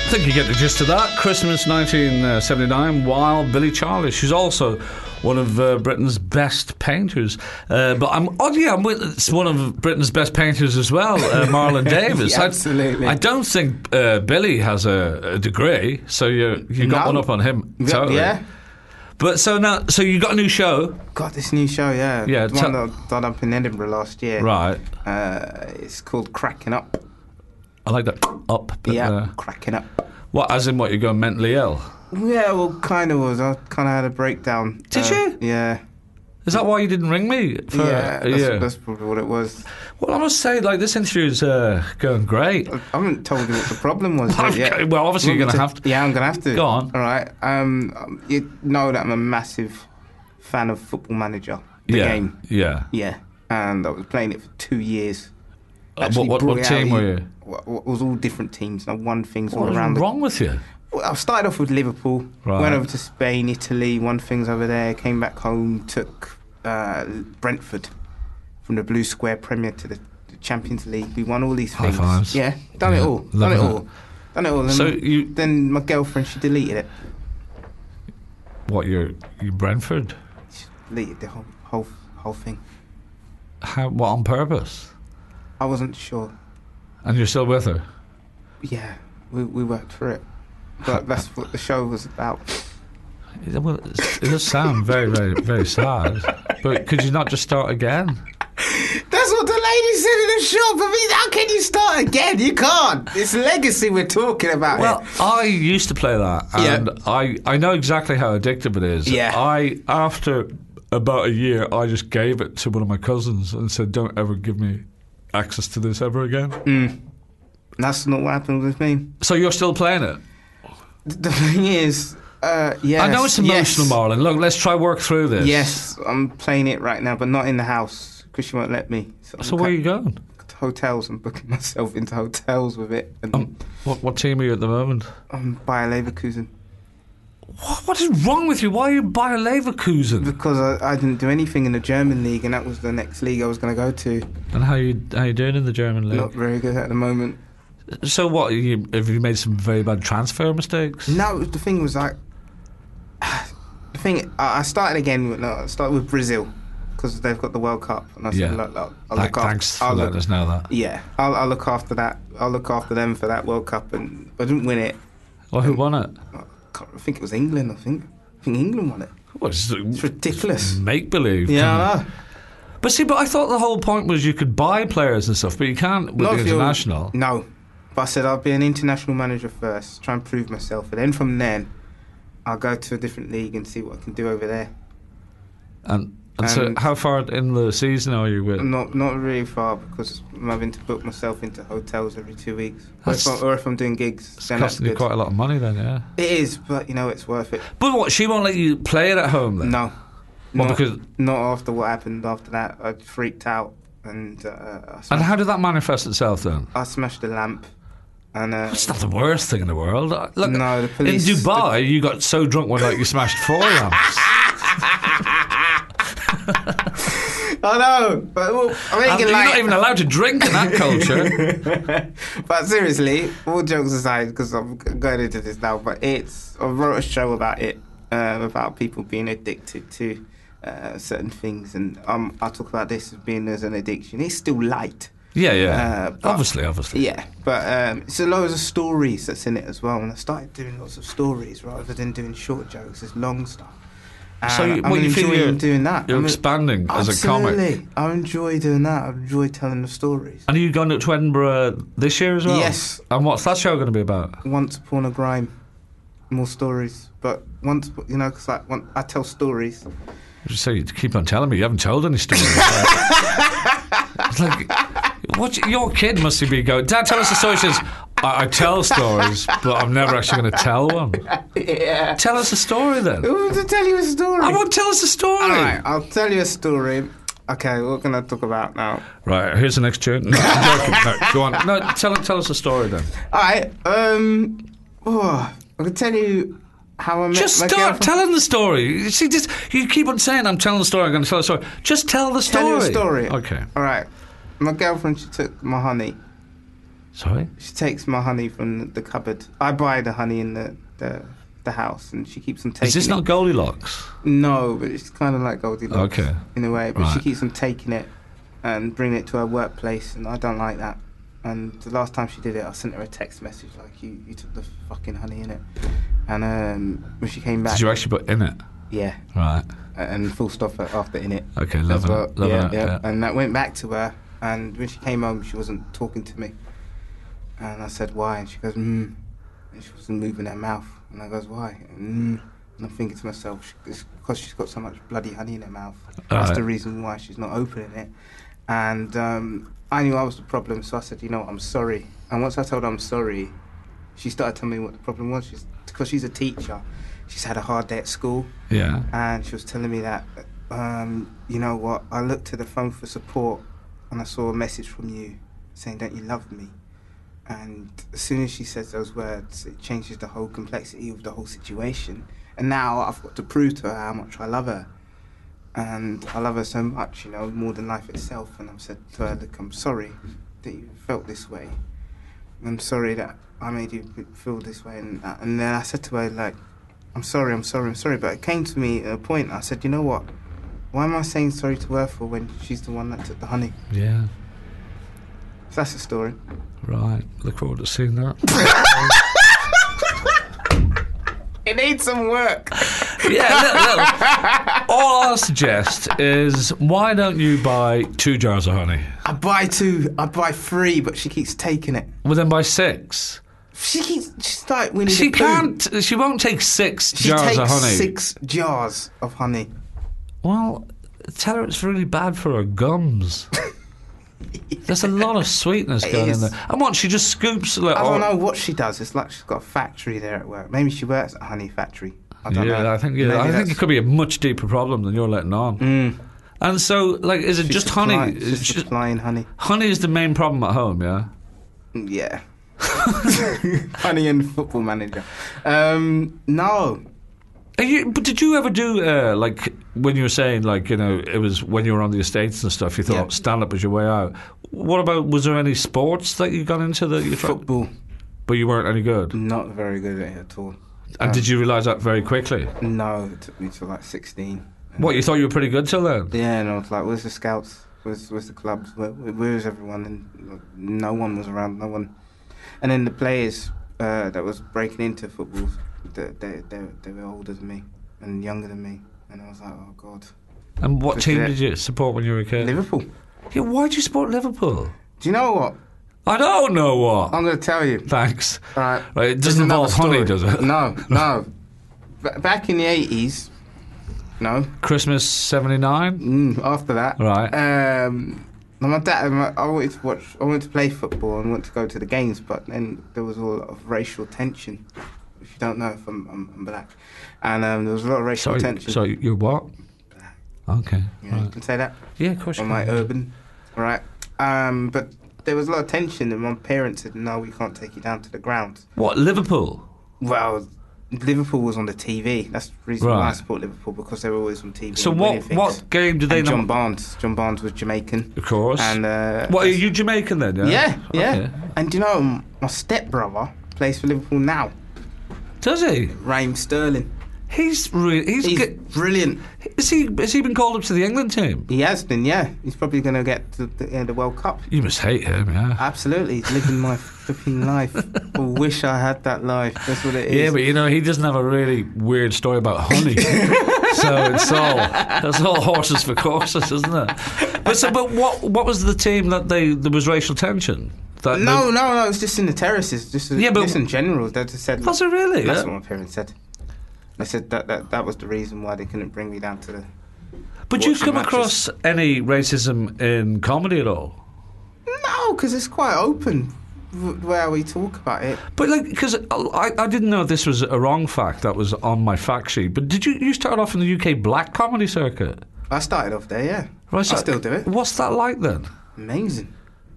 I think you get the gist of that. Christmas nineteen seventy-nine, while Billy Childish, who's also one of uh, Britain's best painters. Uh, but I'm, oh yeah, I'm with, it's one of Britain's best painters as well, uh, Marlon Davis. Yeah, absolutely. I, I don't think uh, Billy has a, a degree, so you you got No. one up on him. Totally. Yeah. But so now, so you got a new show, Got this new show, yeah. Yeah, The one tell- that I done up in Edinburgh last year. right? Uh, it's called Cracking Up. I like that up. But, Yeah, uh, Cracking Up. what? As in what? You're going mentally ill? Yeah, well, kind of was. I kind of had a breakdown. Did Uh, you? Yeah. Is that why you didn't ring me? For, yeah, a that's, year? that's probably what it was. Well, I must say, like, this interview's uh, going great. I haven't told you what the problem was. Well, yet. okay, well, obviously You you're want gonna me have to- Yeah, I'm going to have to. Go on. All right. Um, you know that I'm a massive fan of Football Manager, the yeah, game. yeah. Yeah. And I was playing it for two years. Uh, Actually what what, brought what it out team were you? It was all different teams. And I won things all What was around the wrong with you? Well, I started off with Liverpool, Right. went over to Spain, Italy, won things over there, came back home, took uh, Brentford from the Blue Square Premier to the, the Champions League. We won all these High things. fives. Yeah, done it Yeah, all. Done loving it it. all. Done it all. And So you- then my girlfriend, she deleted it. What, you you Brentford? She deleted the whole whole whole thing. How? What, on purpose? I wasn't sure. And you're still with her? Yeah, we we worked for it, but that's what the show was about. Yeah, well, it's- it does sound very, very, very sad. But could you not just start again? That's what the lady said in the shop. I mean, how can you start again? You can't. It's legacy we're talking about. Well, here. I used to play that, and Yeah. I, I know exactly how addictive it is. Yeah. I, after about a year, I just gave it to one of my cousins and said, don't ever give me access to this ever again. That's not what happened with me. So you're still playing it? The thing is, uh, yes. I know it's emotional, yes. Marlon. Look, let's try work through this. Yes, I'm playing it right now, but not in the house because she won't let me. So, So I'm where are cut- you going? to hotels. I'm booking myself into hotels with it, and Um, what, what team are you at the moment? I'm Bayer Leverkusen What, what is wrong with you? Why are you Bayer Leverkusen? because I, I didn't do anything in the German league, and that was the next league I was going to go to. And how you how you doing in the German league? Not very good at the moment. So what? You, have you made some very bad transfer mistakes? No, the thing was like, the thing. I I started again. With, no, I started with Brazil because they've got the World Cup, and I said, Yeah. look, look, I'll Thank- look after. thanks for I'll letting look, us know that. Yeah, I'll, I'll look after that. I'll look after them for that World Cup, and I didn't win it. Well, who won it? I can't- I think it was England. I think. I think England won it. Well, it's It's ridiculous. make believe. Yeah, I know. But see, but I thought the whole point was you could buy players and stuff, but you can't with Not the if you're- international. No, but I said I'll be an international manager first, try and prove myself, and then from then, I'll go to a different league and see what I can do over there. And, and so, And- how far in the season are you with? Not not really far because I'm having to book myself into hotels every two weeks. Or if, That's- I'm, or if I'm doing gigs, It's then that's costing you good. quite a lot of money then, yeah. It is, but you know it's worth it. But what? She won't let you play it at home then? No, Well, not, because- not after what happened after that. I freaked out and uh, I, And smashed, how did that manifest itself then? I smashed the lamp. And uh, It's not the worst thing in the world. Uh, Look, No, the police- in Dubai, you got so drunk one night you smashed four lamps. I know, but well, I'm And making you're like. not even allowed to drink in that culture. But seriously, all jokes aside, because I'm going into this now, but it's I wrote a show about it, um, about people being addicted to uh, certain things, and um, I talk about this as being as an addiction. It's still light, Yeah, yeah. Uh, but- obviously, obviously. yeah, but um, it's a loads of stories that's in it as well. And I started doing lots of stories rather than doing short jokes. It's long stuff. And So you- I'm what you feel enjoying you're- doing that. You're I'm- expanding as a comic. Absolutely, I enjoy doing that. I enjoy telling the stories. And are you going to Edinburgh this year as well? Yes. And what's that show going to be about? Once Upon a Grime, more stories. But once, you know, because like, one, I tell stories. You say you keep on telling me you haven't told any stories. It's like, what? Your kid must be going, Dad, tell us a story. She says, I, I tell stories, but I'm never actually going to tell one. Yeah. Tell us a story then. Who wants to tell you a story? I won't tell us a story. All right, I'll tell you a story. Okay, what can I talk about now? Right, here's the next tune. No, I'm joking. No, go on. No, tell, tell us a story then. All right, um, oh, I can tell you how I met Just my start girlfriend. telling the story. You see, just, you keep on saying, I'm telling the story, I'm going to tell the story. Just tell the story. Tell you a story. Okay. All right, my girlfriend, she took my honey. Sorry? She takes my honey from the cupboard. I buy the honey in the the, the house, and she keeps on taking. Is this it. not Goldilocks? No, but it's kind of like Goldilocks. Okay. In a way, but Right. she keeps on taking it and bringing it to her workplace, and I don't like that. And the last time she did it, I sent her a text message like, "You, you took the fucking honey in it." And um, when she came back, Did you actually put in it? yeah, Right. and full stop after in it. Okay, as loving well. it. Loving yeah, it. yeah. Yeah. And that went back to her. And when she came home, she wasn't talking to me. And I said, "Why?" And she goes, "Hmm." And she wasn't moving her mouth. And I goes, "Why?" "Hmm." And I'm thinking to myself, it's because she's got so much bloody honey in her mouth. That's Alright. the reason why she's not opening it. And um, I knew I was the problem, so I said, "You know what, I'm sorry." And once I told her I'm sorry, she started telling me what the problem was. She's because she's a teacher. She's had a hard day at school. Yeah. And she was telling me that, um, you know what, I looked to the phone for support and I saw a message from you saying, "Don't you love me?" And as soon as she says those words, it changes the whole complexity of the whole situation. And now I've got to prove to her how much I love her. And I love her so much, you know, more than life itself. And I've said to her, "Look, I'm sorry that you felt this way. I'm sorry that I made you feel this way." And, and then I said to her, like, "I'm sorry, I'm sorry, I'm sorry." But it came to me at a point, I said, "You know what? Why am I saying sorry to her for when she's the one that took the honey?" Yeah. So that's the story. Right. Look forward to seeing that. It needs some work. Yeah, look, look. All I'll suggest is why don't you buy two jars of honey? I buy two, I buy three, but she keeps taking it. Well, then buy six. She keeps, she's like Winnie She the Pooh. can't. She won't take six She jars takes of honey. six jars of honey. Well, tell her it's really bad for her gums. There's a lot of sweetness It going is. in there. And what, she just scoops a little... I don't know what she does. It's like she's got a factory there at work. Maybe she works at a honey factory. I don't yeah, know. I think yeah, Maybe I think that's- it could be a much deeper problem than you're letting on. Mm. And so, like, is it She's just supplying- honey? She's It's just, supplying honey. honey is the main problem at home, yeah? Yeah. Honey and Football Manager. Um, no. Are you, but did you ever do, uh, like, when you were saying, like, you know, it was when you were on the estates and stuff, you thought Yeah. stand-up was your way out. What about, was there any sports that you got into that you tried? Football. But you weren't any good? Not very good at it at all. And Um, did you realise that very quickly? No, it took me to like sixteen. What, you thought you were pretty good till then? Yeah, and I was like, "Where's the scouts? Where's, where's the clubs? Where, where's everyone?" And like, no one was around. No one. And then the players uh, that was breaking into football, they, they, they, they were older than me and younger than me, and I was like, "Oh God." And what Just team that- did you support when you were a kid? Liverpool. Yeah, why did you support Liverpool? Do you know what? I don't know what. I'm going to tell you. Thanks. Right. Right, it There's doesn't another involve honey, story. does it? No, no. B- back in the eighties, no. Christmas seventy-nine? Mm, after that, Right. Um, my dad, my, I wanted to watch. I wanted to play football and wanted to go to the games, but then there was a lot of racial tension. If you don't know, if I'm, I'm, I'm black, and um, there was a lot of racial Sorry, tension. so you're what? Okay. Yeah, you Right. can say that. Yeah, of course you On my can. urban, right? Um, but there was a lot of tension, and my parents said, "No, we can't take you down to the ground." What, Liverpool? Well, Liverpool was on the T V. That's the reason why I Right. support Liverpool, because they were always on T V. So and what winning things. what game did they And know? John Barnes. John Barnes was Jamaican. Of course. And uh, What, are you Jamaican then? Yeah, yeah, yeah. Okay. And do you know, my stepbrother plays for Liverpool now. Does he? Raheem Sterling. He's really. He's, He's get, brilliant. is he? Has he been called up to the England team? He has been, yeah. He's probably going to get to the, uh, the World Cup. You must hate him, yeah. Absolutely. He's living my flipping life. I wish I had that life. That's what it is. Yeah, but you know he doesn't have a really weird story about honey. So it's all that's all horses for courses, isn't it? But so, but what what was the team that they there was racial tension? That No, the, no, no. It's just in the terraces. Just, Yeah, but- just in general. They just said. Was it really? That's Yeah. what my parents said. They said that, that that was the reason why they couldn't bring me down to the. But you've watching come matches. across any racism in comedy at all? No, because it's quite open w- where we talk about it. But like, because I, I didn't know this was a wrong fact that was on my fact sheet. But did you you started off in the U K black comedy circuit? I started off there, yeah. Right, so I still do it. What's that like then? Amazing,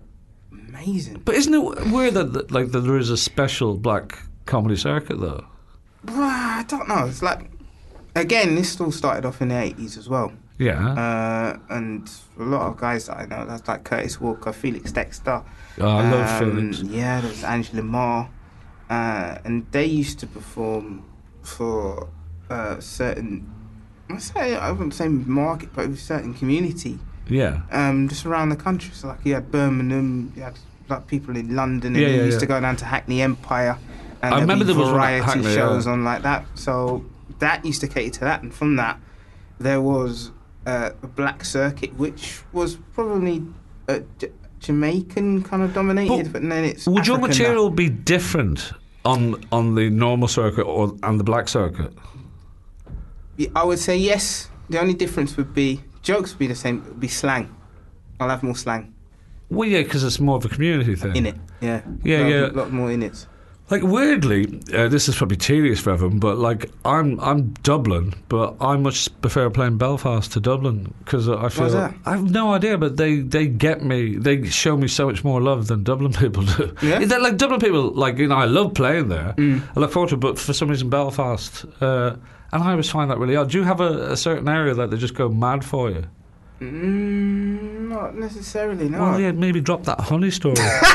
amazing. But isn't it weird that, that like that there is a special black comedy circuit though? Well, I don't know. It's like, again, this all started off in the eighties as well. Yeah. Uh, and a lot of guys that I know, that's like Curtis Walker, Felix Dexter. Oh, I love um, Felix. Yeah, there's Angela Marr. Uh, and they used to perform for uh, certain, I say I wouldn't say market, but it was a certain community. Yeah. Um, just around the country. So like you had Birmingham, you had like people in London, and Yeah, you yeah, used yeah. to go down to Hackney Empire, and I there'd remember be there was one at variety Hackney, shows yeah. on like that. So that used to cater to that, and from that there was uh, a black circuit, which was probably uh, J- Jamaican kind of dominated, but, But then it's Would your African material now. be different on on the normal circuit or and the black circuit? Yeah, I would say yes. The only difference would be jokes would be the same. It would be slang. I'll have more slang Well, yeah, because it's more of a community thing. in it. Yeah, Yeah, a lot, yeah. a lot more in it. Like weirdly, uh, this is probably tedious for everyone, but like I'm I'm Dublin, but I much prefer playing Belfast to Dublin because I feel Why's that? I have no idea, but they, they get me, they show me so much more love than Dublin people do. Yeah? They're like Dublin people, like you know, I love playing there. Mm. I look forward to it, but for some reason Belfast, uh, and I always find that really odd. Do you have a, a certain area that they just go mad for you? Mm, not necessarily. No. Well, yeah, maybe drop that honey story.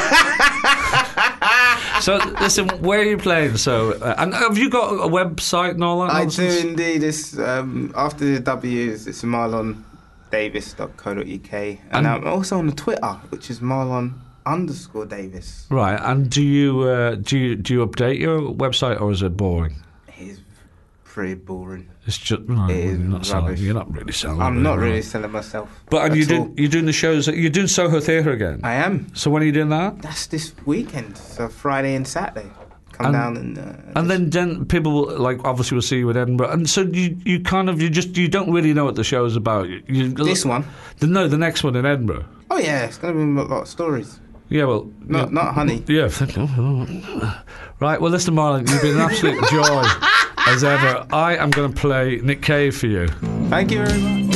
So, listen, where are you playing? So, uh, and have you got a website and all that? I do nonsense? indeed. It's um, after the W's. It's marlon davis dot co dot uk, and, And- I'm also on the Twitter, which is marlon underscore davis. Right, and do you uh, do you do you update your website or is it boring? It's pretty boring. It's just no, It is you're not selling. rubbish. You're not really selling. I'm it, not right? really selling myself. But and at you all. do you're doing the shows. You're doing Soho Theatre again. I am. So when are you doing that? That's this weekend. So Friday and Saturday. Come And- down and. Uh, And just- then, then people will, like obviously will see you at Edinburgh, and so you you kind of you just you don't really know what the show's about. You, you, this one. the, no, the next one in Edinburgh. Oh yeah, it's gonna be a lot of stories. Yeah, well, Not yeah, not honey. yeah. Right. Well, listen, Marlon, you've been an absolute joy as ever. I am going to play Nick Cave for you. Thank you very much.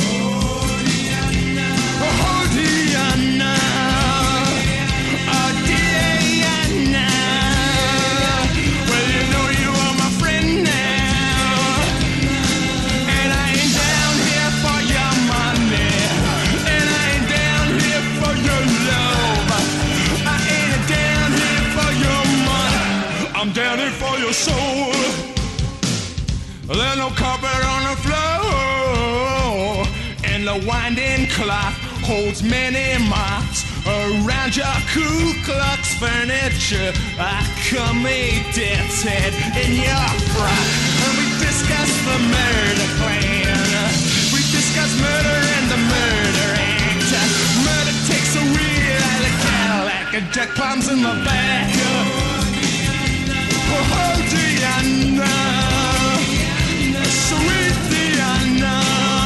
Oh, Diana. Oh, Diana. Well, you know you are my friend now. And I ain't down here for your money. And I ain't down here for your love. I ain't down here for your money. I'm down here for your soul. There's no carpet on the floor, and the winding clock holds many marks around your Ku Klux furniture. I come a death's head in your frock, and we discuss the murder plan. We discuss murder and the murder act. Murder takes a wheel out of Cadillac, and Jack climbs in the back. Oh, Diana. Sweet Diana,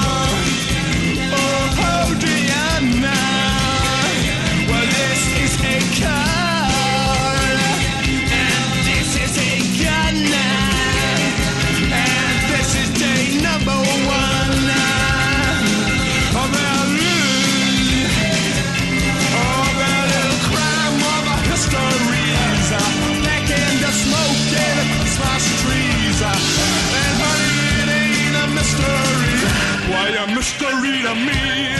oh Diana. Well, this is a car, and this is a gun, and this is day number one. Oh, Berlin, oh, Berlin, crime of histories, back in the smoke and the Christmas trees, and honey. Mystery, why a mystery to me?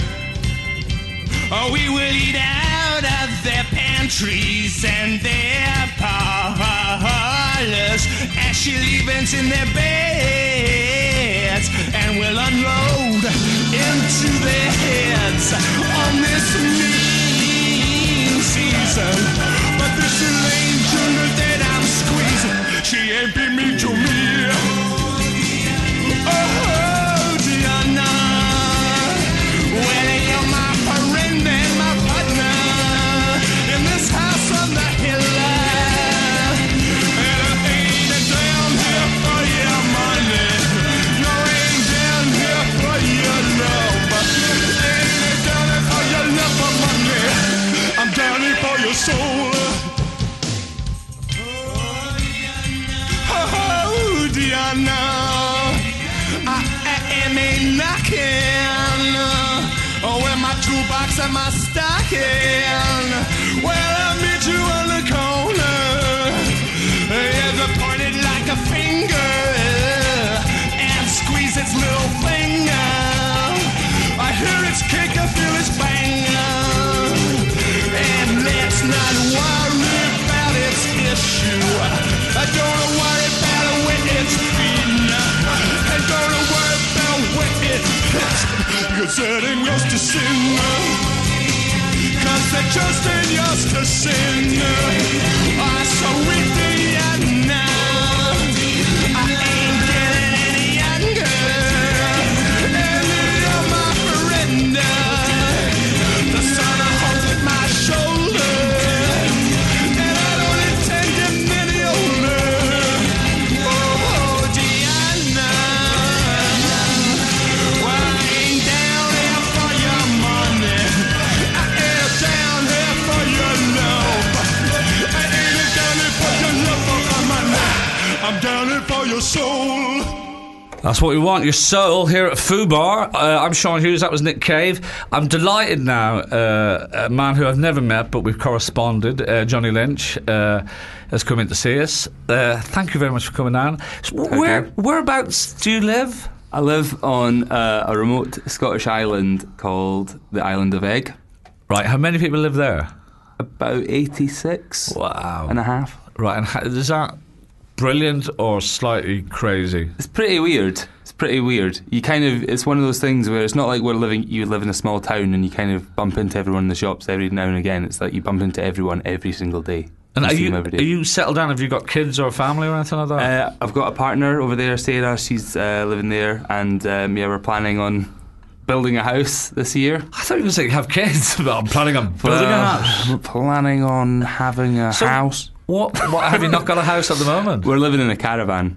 Oh, we will eat out of their pantries and their parlors, ashy leavings in their beds, and we'll unload into their heads on this mean season. But this angel that I'm squeezing, she ain't be mean to me. Oh, Diana, well, you're my friend and my partner in this house on the hill. And I ain't down here for your money, no, I ain't down here for your love. I ain't down here for your love for money, I'm down here for your soul. Oh, Diana. I am a knocking, oh, with my toolbox and my stocking. Well, I'll meet you on the corner, it's pointed like a finger, and squeeze its little finger. Let's not worry about its issue. I don't worry about where it's been. I don't worry about where it's pissed. Cause it ain't yours to sin. Cause it just ain't yours to sin. I'm so weak to you now. I ain't getting any younger. And you're my friend. The sun haunted my shoulder. And I don't intend getting any older. Oh, Diana. Well, I ain't down here for your money. I ain't down here for your love. I ain't down here for your love or my money. I'm down here for your soul. That's what we want, your soul, here at Fubar. Uh, I'm Sean Hughes, that was Nick Cave. I'm delighted now, uh, a man who I've never met, but we've corresponded, uh, Johnny Lynch, uh, has come in to see us. Uh, thank you very much for coming down. So where, whereabouts do you live? I live on uh, a remote Scottish island called the Island of Egg. Right, how many people live there? About eighty-six Wow. and a half. Right, and how, is that brilliant or slightly crazy? It's pretty weird. It's pretty weird. You kind of, it's one of those things where it's not like we're living, you live in a small town and you kind of bump into everyone in the shops every now and again. It's like you bump into everyone every single day. And are see you, them every day. are you settled down? Have you got kids or family or anything like that? Uh, I've got a partner over there, Sarah. She's uh, living there, and um, yeah, we're planning on building a house this year. I thought you were saying have kids, but I'm planning on building a house. We're planning on having a So- house. What, what? Have you not got a house at the moment? We're living in a caravan.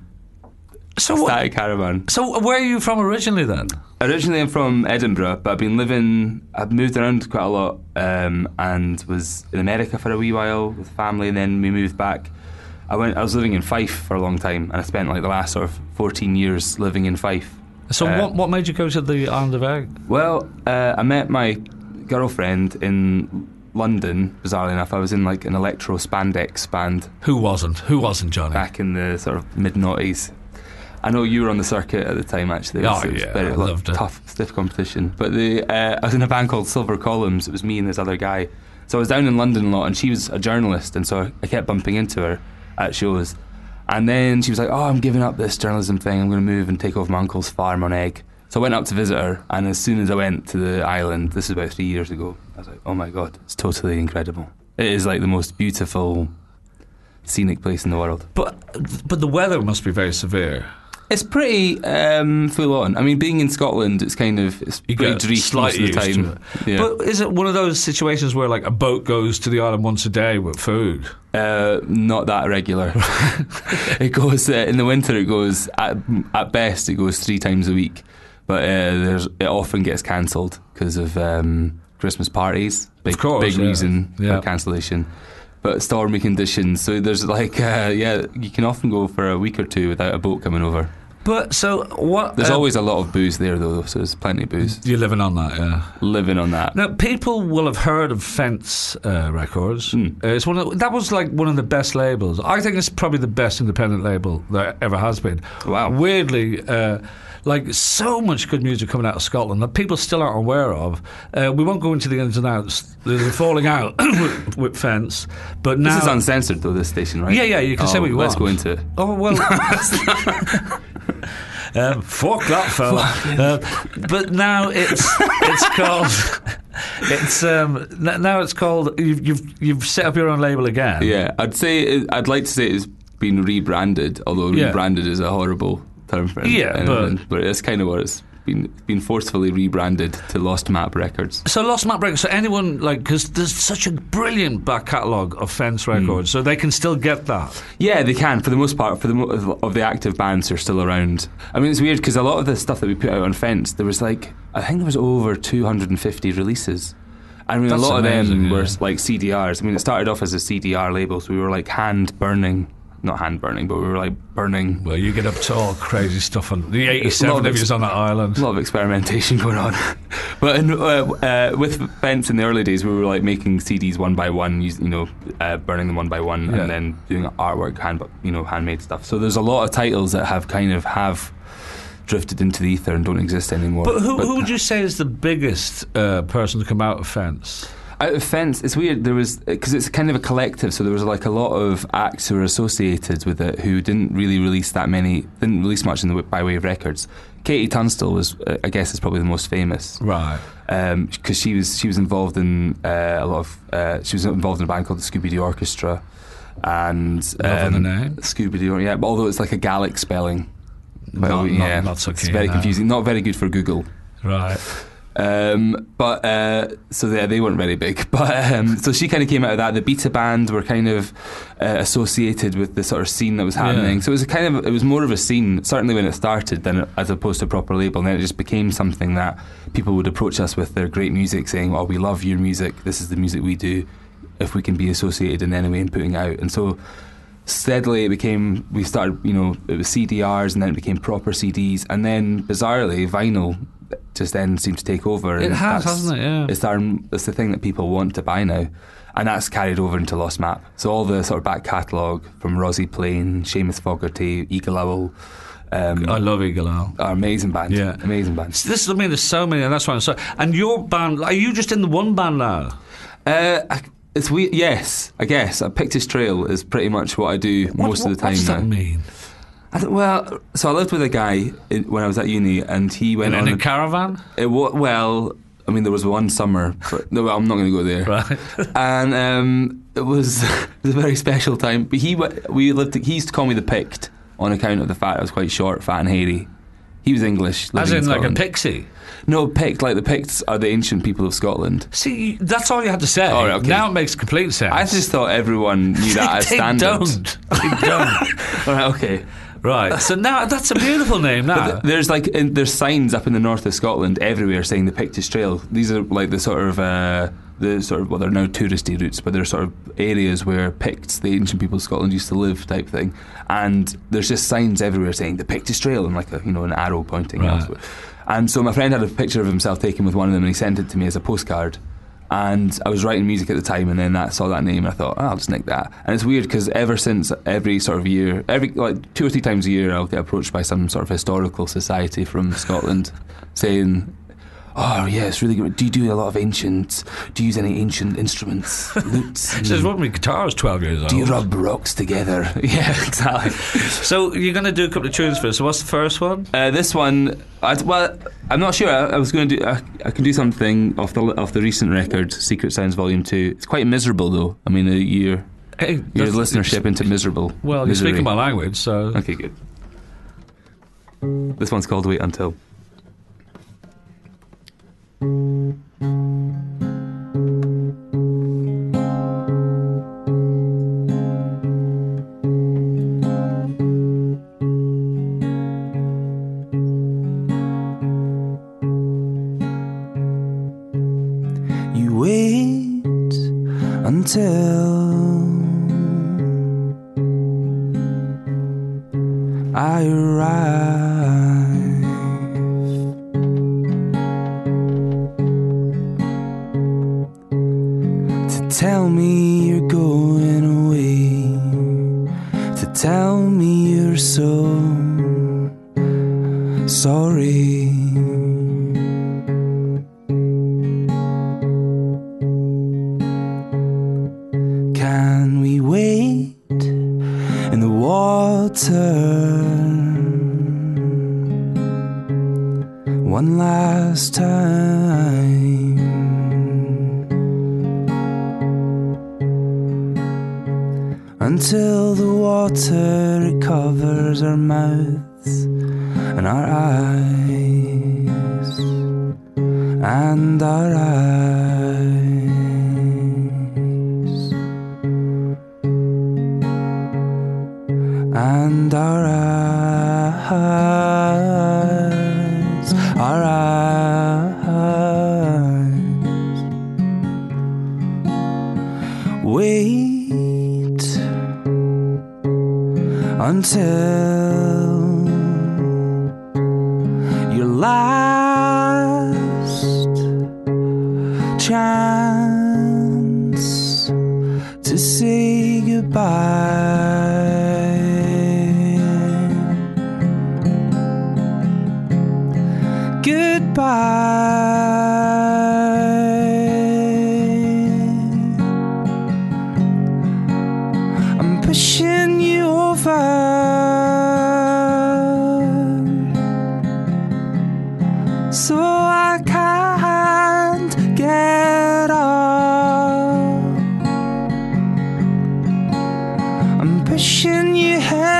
So what? Static caravan. So where are you from originally then? Originally I'm from Edinburgh, but I've been living, I've moved around quite a lot, um, and was in America for a wee while with family, and then we moved back. I went. I was living in Fife for a long time, and I spent like the last sort of fourteen years living in Fife. So Uh, what, what made you go to the Island of Egg? Well, uh, I met my girlfriend in London, bizarrely enough. I was in like an electro spandex band Who wasn't? Who wasn't, Johnny? back in the sort of mid noughties. I know you were on the circuit at the time, actually. It was, Oh, it was yeah, very I lo- loved it. tough, stiff competition. But the uh, I was in a band called Silver Columns. It was me and this other guy. So I was down in London a lot, and she was a journalist, and so I kept bumping into her at shows. And then she was like, "Oh, I'm giving up this journalism thing. I'm going to move and take over my uncle's farm on Egg." So I went up to visit her, and as soon as I went to the island, this is about three years ago, I was like, "Oh my god, it's totally incredible! It is like the most beautiful, scenic place in the world." But but the weather must be very severe. It's pretty um, full on. I mean, being in Scotland, it's kind of it's You pretty get dreich most slightly of the used to time. it. Yeah. But is it one of those situations where like a boat goes to the island once a day with food? Uh, not that regular. It goes uh, in the winter. It goes at, at best. It goes three times a week, but uh, there's it often gets cancelled because of um, Christmas parties. Big, Of course, big yeah. reason Yeah. for cancellation. But stormy conditions. So there's like uh, yeah, you can often go for a week or two without a boat coming over. But so what? There's um, always a lot of booze there though, so there's plenty of booze. you're living on that, yeah. Living on that. Now, people will have heard of Fence uh, Records. Mm. Uh, it's one of, that was like one of the best labels. I think it's probably the best independent label there ever has been. Wow. Weirdly, uh, like so much good music coming out of Scotland that people still aren't aware of. Uh, we won't go into the ins and outs. There's a falling out with, with Fence, but now This is uncensored though, this station, right? Yeah, yeah, you can oh, say what you let's want. Let's go into it. Oh well. Um, fuck that fella. Uh, but now it's it's called it's um n- now it's called you've you've you've set up your own label again. Yeah, I'd say it, I'd like to say it's been rebranded, although Yeah. rebranded is a horrible term for Yeah, anything, but- but it's kind of what it's been been forcefully rebranded to Lost Map Records. So Lost Map Records. So anyone like because there's such a brilliant back catalogue of Fence Records, so they can still get that. Yeah, they can for the most part. For the mo- of the active bands who are still around. I mean, it's weird because a lot of the stuff that we put out on Fence, there was like I think there was over two hundred fifty releases. I mean, That's a lot of amazing, them yeah. were like C D Rs. I mean, it started off as a C D R label, so we were like hand burning, not hand burning, but we were like burning. Well, you get up to all crazy stuff on the eighty-seven A lot of of ex- you on that island. A lot of experimentation going on. But in, uh, uh, with Fence in the early days, we were like making C Ds one by one, you you know, uh, burning them one by one, Yeah. and then doing artwork, hand, you know, handmade stuff. So there's a lot of titles that have kind of have drifted into the ether and don't exist anymore. But who, who would you say is the biggest uh, person to come out of Fence? Out of Fence, it's weird. There was because it's kind of a collective, so there was like a lot of acts who were associated with it who didn't really release that many, didn't release much in the by way of records. Katie Tunstall was, uh, I guess, is probably the most famous, right? Because um, she was she was involved in uh, a lot of uh, she was involved in a band called the Scooby Doo Orchestra, and Loving um, the name. Scooby Doo, yeah. But although it's like a Gaelic spelling, Not, well, not, yeah, not so it's keen, very no. confusing. Not very good for Google. Right. Um, but uh, so yeah, they weren't very big. But um, so she kind of came out of that. The Beta Band were kind of uh, associated with the sort of scene that was happening. Yeah. So it was a kind of it was more of a scene, certainly when it started, than as opposed to a proper label. And then it just became something that people would approach us with their great music, saying, "Oh, we love your music. This is the music we do. If we can be associated in any way in putting it out." And so steadily it became, we started, you know, it was C D Rs, and then it became proper C Ds, and then bizarrely vinyl just then seemed to take over. It and has, that's- hasn't it? Yeah. It's, our, it's the thing that people want to buy now, and that's carried over into Lost Map. So all the sort of back catalogue from Rosie Plain, Seamus Fogarty, Eagle Owl, um, I love Eagle Owl. are amazing band. Yeah. Amazing band. This is, I mean, there's so many, and that's why I'm so. And your band, are you just in the one band now? Uh, I, it's weird. Yes, I guess. A Pictish Trail is pretty much what I do What- most what, of the time What does now. that mean? I th- well, so I lived with a guy in, when I was at uni, and he went In on a a- caravan? It wa- well, I mean, there was one summer, but no, I'm not going to go there. Right. And um, it was it was a very special time. But he wa- we lived. He used to call me the Pict on account of the fact I was quite short, fat, and hairy. He was English, As living in, like a Scotland. pixie? No, Pict. Like the Picts are the ancient people of Scotland. See, that's all you had to say. All right, okay. Now it makes complete sense. I just thought everyone knew that as they standard. don't. They don't. All right, okay. Right. So now that's a beautiful name now. But th- there's like in, there's signs up in the north of Scotland everywhere saying the Pictish Trail. These are like the sort of uh, the sort of well, they're now touristy routes, but they're sort of areas where Picts, the ancient people of Scotland, used to live, type thing. And there's just signs everywhere saying the Pictish Trail and like a you know an arrow pointing Right. elsewhere. And so my friend had a picture of himself taken with one of them, and he sent it to me as a postcard. And I was writing music at the time, and then I saw that name, and I thought, oh, I'll just nick that. And it's weird because ever since, every sort of year, every like two or three times a year, I'll get approached by some sort of historical society from Scotland saying, oh yeah, it's really good. Do you do a lot of ancient? Do you use any ancient instruments, lutes? It says, what, my guitar is twelve years old. Do you rub rocks together? Yeah, exactly. So you're going to do a couple of tunes for us. So what's the first one? Uh, this one, I, well, I'm not sure. I, I was going to do. I, I can do something off the off the recent record, Secret Sounds Volume Two. It's quite miserable, though. I mean, uh, your Hey, your that's- listenership into miserable. Well, you're misery. speaking my language, so. Okay, good. This one's called Wait Until. You wait until I arrive. To tell me you're going away. To tell me you're so sorry. Can we wait in the water one last time? Until the water it covers our mouths and our eyes and our eyes. And our eyes, our eyes. Wait until your last chance to say goodbye. Goodbye. pushing you over. So I can't get up. I'm pushing you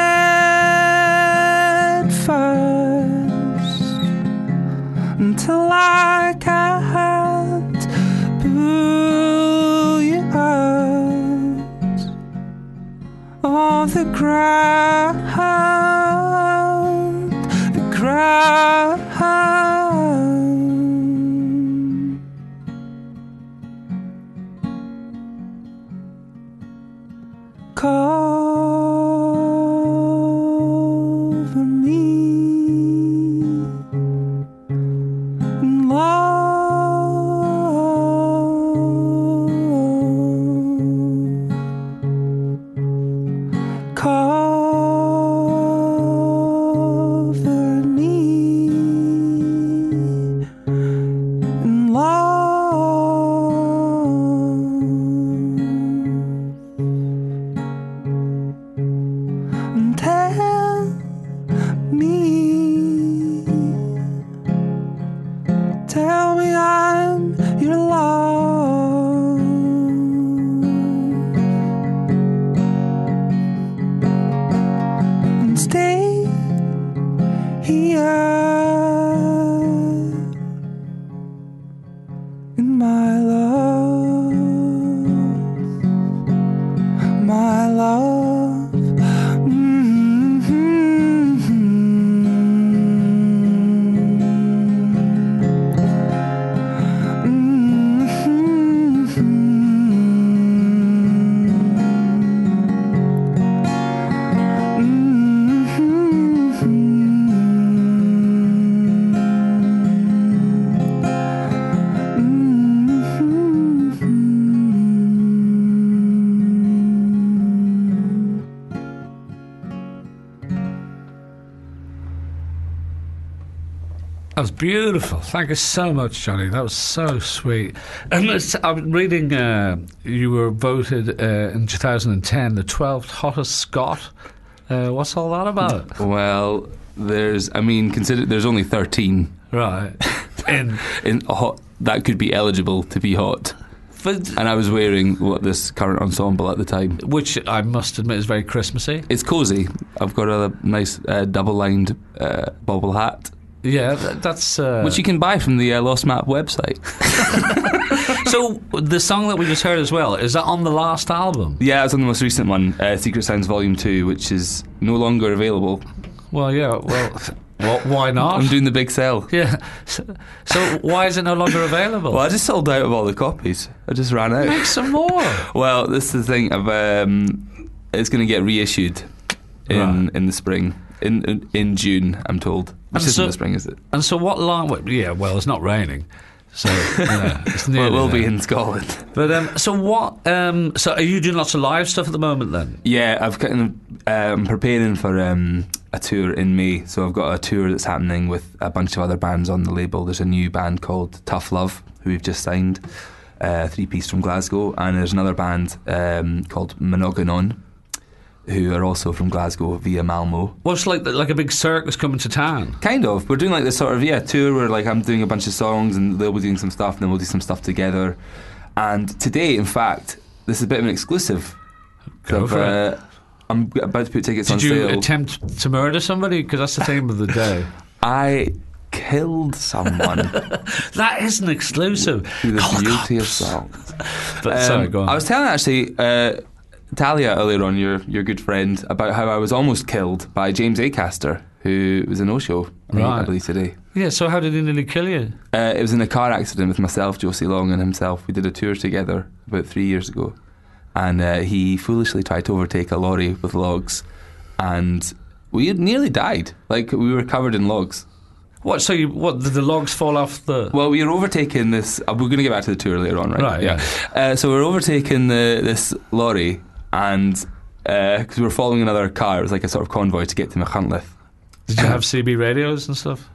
head first until I can't pull you out of the ground, the ground. Cover me in love. Cover me in love. And tell me, tell me I'm your love, and stay here in my love, my love. That was beautiful. Thank you so much, Johnny. That was so sweet. And it's, I'm reading uh, you were voted uh, in two thousand ten the twelfth hottest Scot. Uh, what's all that about? Well, there's, I mean, consider there's only thirteen. Right. In in hot that could be eligible to be hot. But, and I was wearing what this current ensemble at the time, which I must admit is very Christmassy. It's cosy. I've got a nice uh, double-lined uh, bobble hat. Yeah, th- that's uh... which you can buy from the uh, Lost Map website. So the song that we just heard as well, is that on the last album? Yeah, it's on the most recent one, uh, Secret Sounds Volume Two, which is no longer available. Well, yeah. Well, well why not? I'm doing the big sell. Yeah. So, so why is it no longer available? Well, I just sold out of all the copies. I just ran out. Make some more. Well, this is the thing. Of, um, it's going to get reissued in Right. in the spring. In, in in June, I'm told. Which And isn't so- the spring, is it? And so what line... well, Yeah, well, it's not raining. So, yeah, it's Well, it nearly will be there. in Scotland. But, um, so what... Um, so are you doing lots of live stuff at the moment, then? Yeah, I've kind of, um, preparing for um, a tour in May. So I've got a tour that's happening with a bunch of other bands on the label. There's a new band called Tough Love, who we've just signed, uh, three-piece from Glasgow. And there's another band um, called Monogonon, who are also from Glasgow via Malmo. What's like like a big circus coming to town? Kind of. We're doing like this sort of, yeah, tour where like I'm doing a bunch of songs and they'll be doing some stuff and then we'll do some stuff together. And today, in fact, this is a bit of an exclusive. Go I've, for it. uh, I'm about to put tickets on Did you sale. attempt to murder somebody? Because that's the theme of the day. I killed someone That is an exclusive. through the Call the beauty of cops. songs. But sorry, Um, go on. I was telling actually uh, Talia earlier on, your your good friend, about how I was almost killed by James Acaster, who was in Osho, I Right. believe today. Yeah, so how did he nearly kill you? Uh, it was in a car accident with myself, Josie Long, and himself. We did a tour together about three years ago, and uh, he foolishly tried to overtake a lorry with logs, and we had nearly died. Like, we were covered in logs. What, so you, what, did the logs fall off the... Well, we were overtaking this. Uh, we're going to get back to the tour later on, right? Right, yeah. Uh, so we were overtaking the, this lorry, and because we were following another car, it was like a sort of convoy to get to Machynlleth. Did you have C B radios and stuff?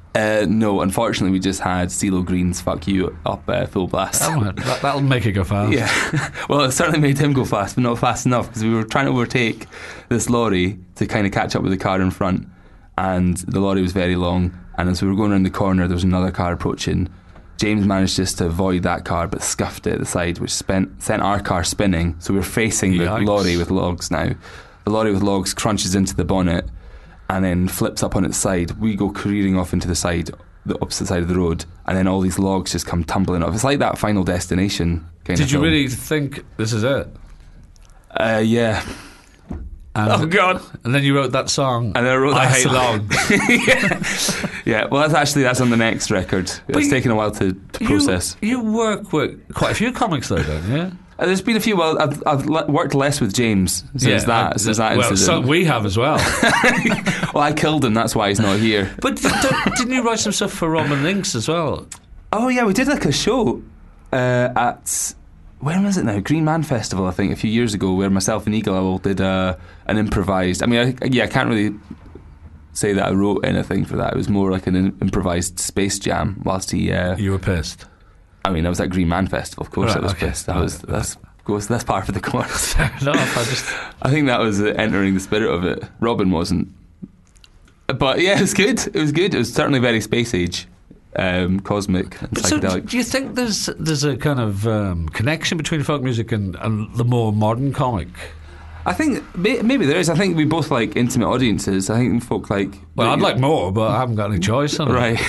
Uh, no, unfortunately, we just had CeeLo Green's "Fuck You" up uh, full blast. Oh, man, that, that'll make it go fast. Yeah, well, it certainly made him go fast, but not fast enough because we were trying to overtake this lorry to kind of catch up with the car in front, and the lorry was very long. And as we were going around the corner, there was another car approaching. James managed just to avoid that car, but scuffed it at the side, which spent, sent our car spinning. So we were facing the Yikes. lorry with logs now. The lorry with logs crunches into the bonnet and then flips up on its side. We go careering off into the side, the opposite side of the road, and then all these logs just come tumbling off. It's like that Final Destination kind Did of you film. really think this is it? Uh, yeah. And, Oh, God. And then you wrote that song. And then I wrote I that hate song. logs. yeah. yeah, well, that's actually that's on the next record. It's you- taken a while to, to process. You, you work with quite a few comics though, don't you? Uh, there's been a few. Well, I've, I've le- worked less with James since that uh, since that well, incident. so we have as well. Well, I killed him. That's why he's not here. But don't, didn't you write some stuff for Robin Links as well? Oh yeah, we did like a show uh, at when was it now? Green Man Festival, I think, a few years ago, where myself and Eagle Owl did uh, an improvised. I mean, I, yeah, I can't really say that I wrote anything for that. It was more like an in- improvised space jam. Whilst he, uh, You were pissed. I mean, I was at Green Man Festival. Of course, Right, I was okay. pissed. I was. That's goes. That's part of the course. Fair enough. I just. I think that was uh, entering the spirit of it. Robin wasn't. But yeah, it was good. It was good. It was certainly very space age, um, cosmic and So, psychedelic. do you think there's there's a kind of um, connection between folk music and, and the more modern comic? I think may- maybe there is. I think we both like intimate audiences. I think folk like. Well, I'd like more, but I haven't got any choice on it. Right.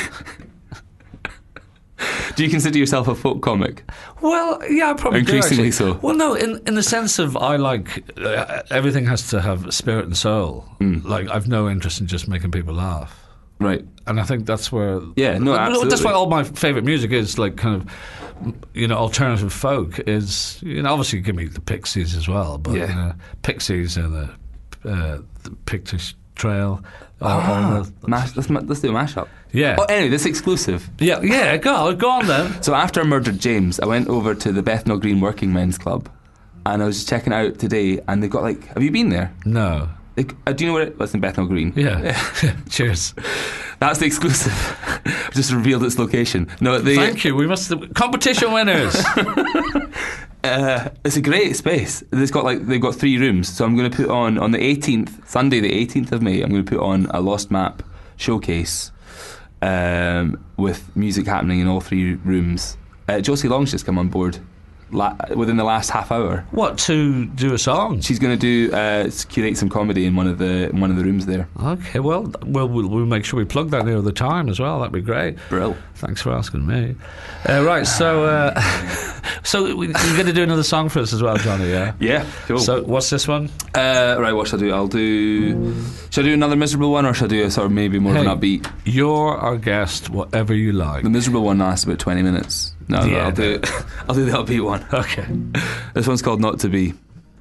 Do you consider yourself a folk comic? Well, yeah, I probably do, Increasingly actually. so. Well, no, in in the sense of I like uh, everything has to have spirit and soul. Mm. Like I've no interest in just making people laugh, Right. and I think that's where Yeah, no, That's absolutely. why all my favourite music is like kind of you know alternative folk. Is you know obviously give me the Pixies as well, but Yeah. you know, Pixies and the, uh, the Pictish Trail. all- Ah, all the- mash, let's, ma- let's do a mashup. yeah, Oh, anyway, this exclusive. yeah, yeah. Go, go on then. So after I murdered James, I went over to the Bethnal Green Working Men's Club, and I was just checking it out today. And they've got like, have you been there? No. They, uh, do you know where it was in Bethnal Green? Yeah. Cheers. That's the exclusive. I've just revealed its location. No, they, Thank you. We must competition winners. Uh, it's a great space. It's got like they've got three rooms. So I'm going to put on on the eighteenth, Sunday the eighteenth of May. I'm going to put on a Lost Map showcase um, with music happening in all three rooms. Uh, Josie Long's just come on board la- within the last half hour. What, to do a song? She's going to do uh, curate some comedy in one of the in one of the rooms there. Okay, well, well, we'll, we'll make sure we plug that near the time as well. That'd be great. Brill. Thanks for asking me. Uh, right, so uh, so we- you're going to do another song for us as well, Johnny, yeah? Yeah, cool. So what's this one? uh, right, what shall I do? I'll do. Shall I do another miserable one, or shall I do a sort of maybe more Hey. of an upbeat? You're our guest, whatever you like. The miserable one lasts about twenty minutes. No, no, Yeah, I'll do. I'll do the upbeat one. Okay. This one's called Not to Be.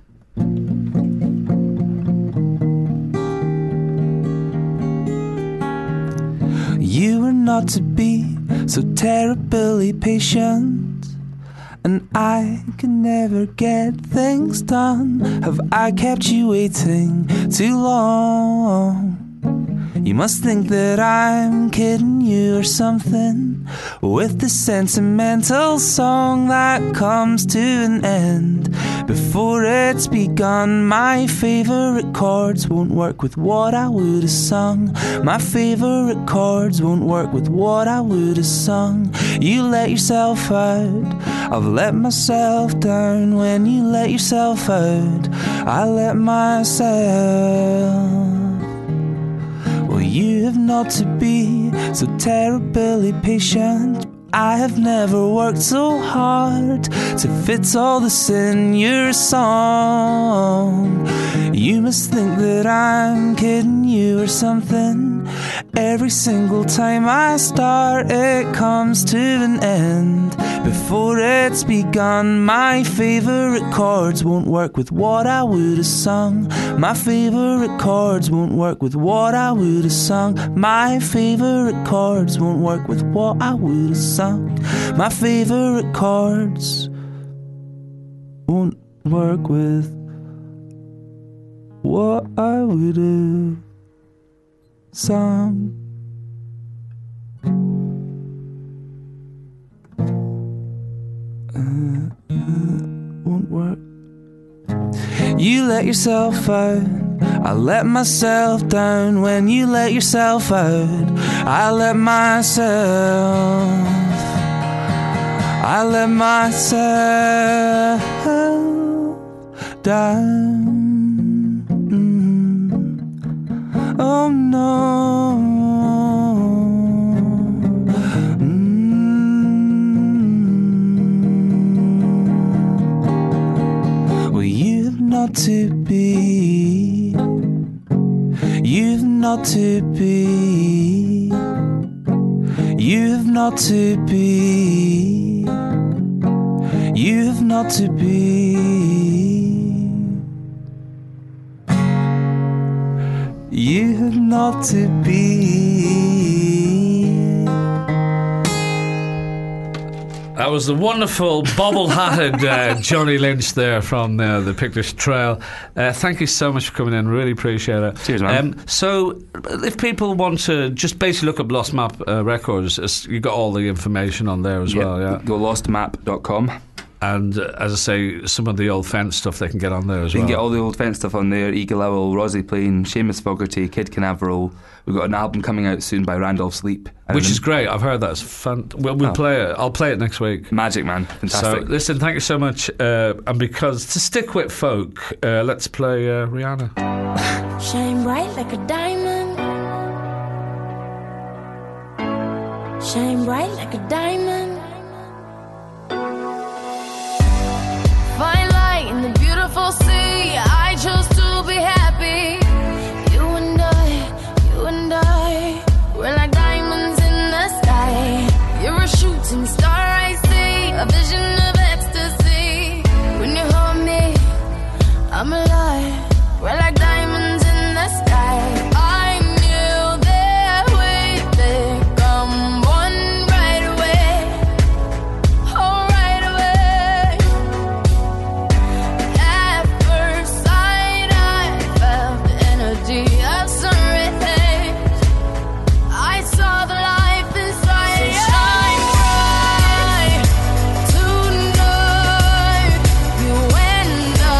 You were not to be so terribly patient, and I can never get things done. Have I kept you waiting too long? You must think that I'm kidding you or something, with the sentimental song that comes to an end before it's begun. My favourite chords won't work with what I would have sung. My favourite chords won't work with what I would have sung. You let yourself out, I've let myself down. When you let yourself out, I let myself. Well, you have not to be so terribly patient. I have never worked so hard to fit all this in your song. You must think that I'm kidding you or something. Every single time I start, it comes to an end before it's begun. My favourite chords won't work with what I would have sung. My favourite chords won't work with what I would have sung. My favourite chords won't work with what I would have sung. My favourite chords won't work with what I would have sung. You let yourself out. I let myself down when you let yourself out. I let myself. I let myself down. Mm. Oh no. Mm. Well, you've not to be. You've not to be. You've not to be. You've not to be. You've not to be. That was the wonderful bobble-hatted uh, Johnny Lynch there from uh, the Pictish Trail. Uh, thank you so much for coming in. Really appreciate it. Cheers, man. Um, so, if people want to just basically look up Lost Map uh, Records, it's, you've got all the information on there as Yeah, well. Yeah. Go lost map dot com. And uh, as I say, some of the old fence stuff they can get on there as You well. can get all the old fence stuff on there. Eagle Owl, Rosie Plain, Seamus Fogarty, Kid Canaveral. We've got an album coming out soon by Randolph Sleep. Which And is great. I've heard that's fun. We'll, we'll Oh. play it. I'll play it next week. Magic, man. Fantastic. So, listen, thank you so much. Uh, and because to stick with folk, uh, let's play uh, Rihanna. Shine bright like a diamond. Shine bright like a diamond. Find light in the beautiful sea. I chose to be happy. You and I, you and I, we're like diamonds in the sky. You're a shooting star I see, a vision of ecstasy. When you hold me, I'm alive. We're like diamonds in the sky. I knew that we'd become one right away. Oh, right away. At first sight, I felt the energy of sun rays. I saw the life inside you. Shine bright tonight. You and I.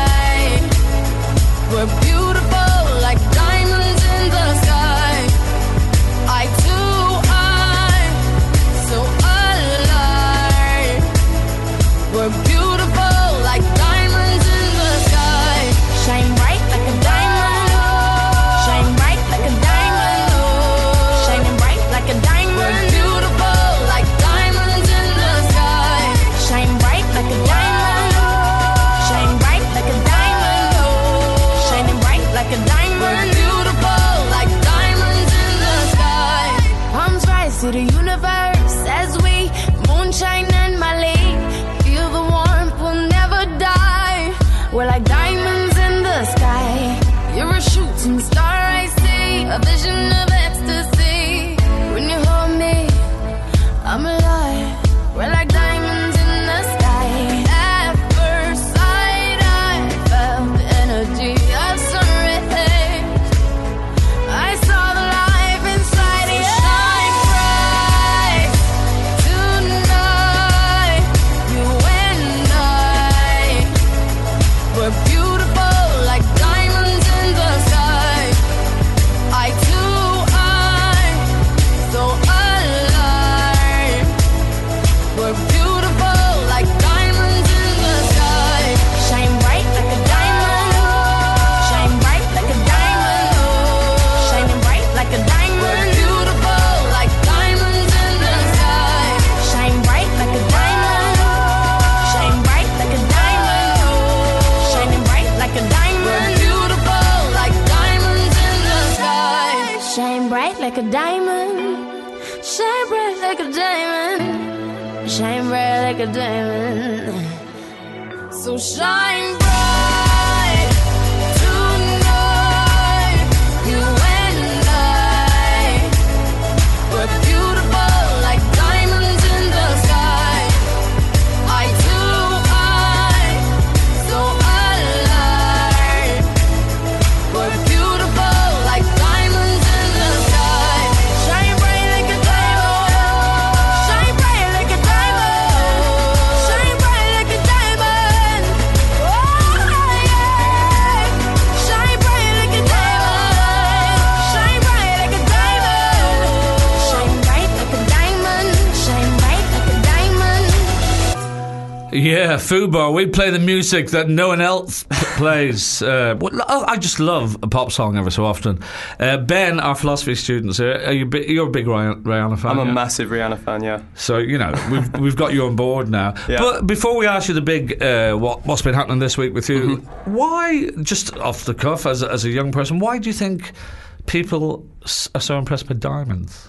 We're beautiful like diamonds in the sky. I too, I'm so alive. We're beautiful like diamonds in the sky. Shine bright like a diamond. Shine bright like a diamond. Shining bright like a diamond. We're beautiful like diamonds in the sky. Shine bright like a diamond. Shine bright like a diamond. Shining bright like a diamond. We're beautiful like diamonds in the sky. Palms rise to the universe as we moonshine and Malay. Feel the warmth, we'll never die. We're like diamonds in the sky. You're a shooting star I see, a vision of ecstasy. When you hold me, I'm alive. We're like diamonds in the sky. At first sight, I felt the energy of sun rays. I saw the life inside you. Shine bright tonight. You and I. We're beautiful like diamonds in the sky. I too, I'm so alive. We're beautiful like diamonds in the sky. Shine bright like a diamond. Shine bright like a diamond. Shining bright like a diamond. We're beautiful like diamonds in the sky. Shine bright like a diamond. Shine bright like a diamond. Shining bright like a diamond. We're beautiful like diamonds in the sky. Shine bright like a diamond. Shine bright like a diamond. Shine bright like a diamond. So shine bright tonight. You and I. We're beautiful like diamonds in the sky. I too, I'm so alive. We're beautiful like diamonds in the sky. Shine bright like a diamond. Shine bright like a diamond. Shine bright like a diamond. Oh. Yeah, Fubar. We play the music that no one else p- plays. Uh, well, I just love a pop song ever so often. Uh, Ben, our philosophy students, uh, are you? Bi- you're a big Rihanna, Rihanna fan. I'm a yeah? massive Rihanna fan, yeah. So you know we've we've got you on board now. Yeah. But before we ask you the big uh, what what's been happening this week with you, Mm-hmm. why, just off the cuff as a- as a young person, why do you think people s- are so impressed with diamonds?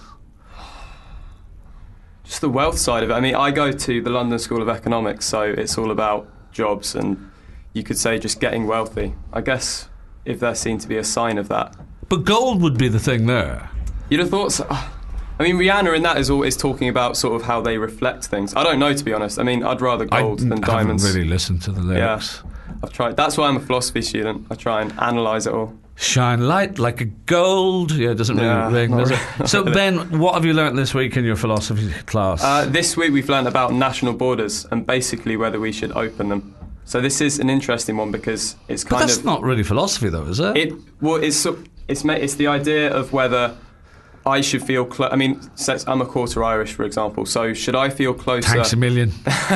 Just the wealth side of it. I mean, I go to the London School of Economics, so it's all about jobs and you could say just getting wealthy. I guess if there seemed to be a sign of that. But gold would be the thing there. You'd have thought so. I mean, Rihanna in that is always talking about sort of how they reflect things. I don't know, to be honest. I mean, I'd rather gold I than diamonds. haven't really listened to the lyrics. Yeah, I've tried. That's why I'm a philosophy student. I try and analyse it all. Shine light like a gold. Yeah, it doesn't really Yeah, ring, not does really, it? not So, really. Ben, what have you learnt this week in your philosophy class? Uh, this week we've learned about national borders and basically whether we should open them. So this is an interesting one because it's but kind that's of not really philosophy, though, is it? it. Well, it's so- it's ma- it's the idea of whether I should feel. Clo- I mean, so I'm a quarter Irish, for example. So should I feel closer? Thanks a million.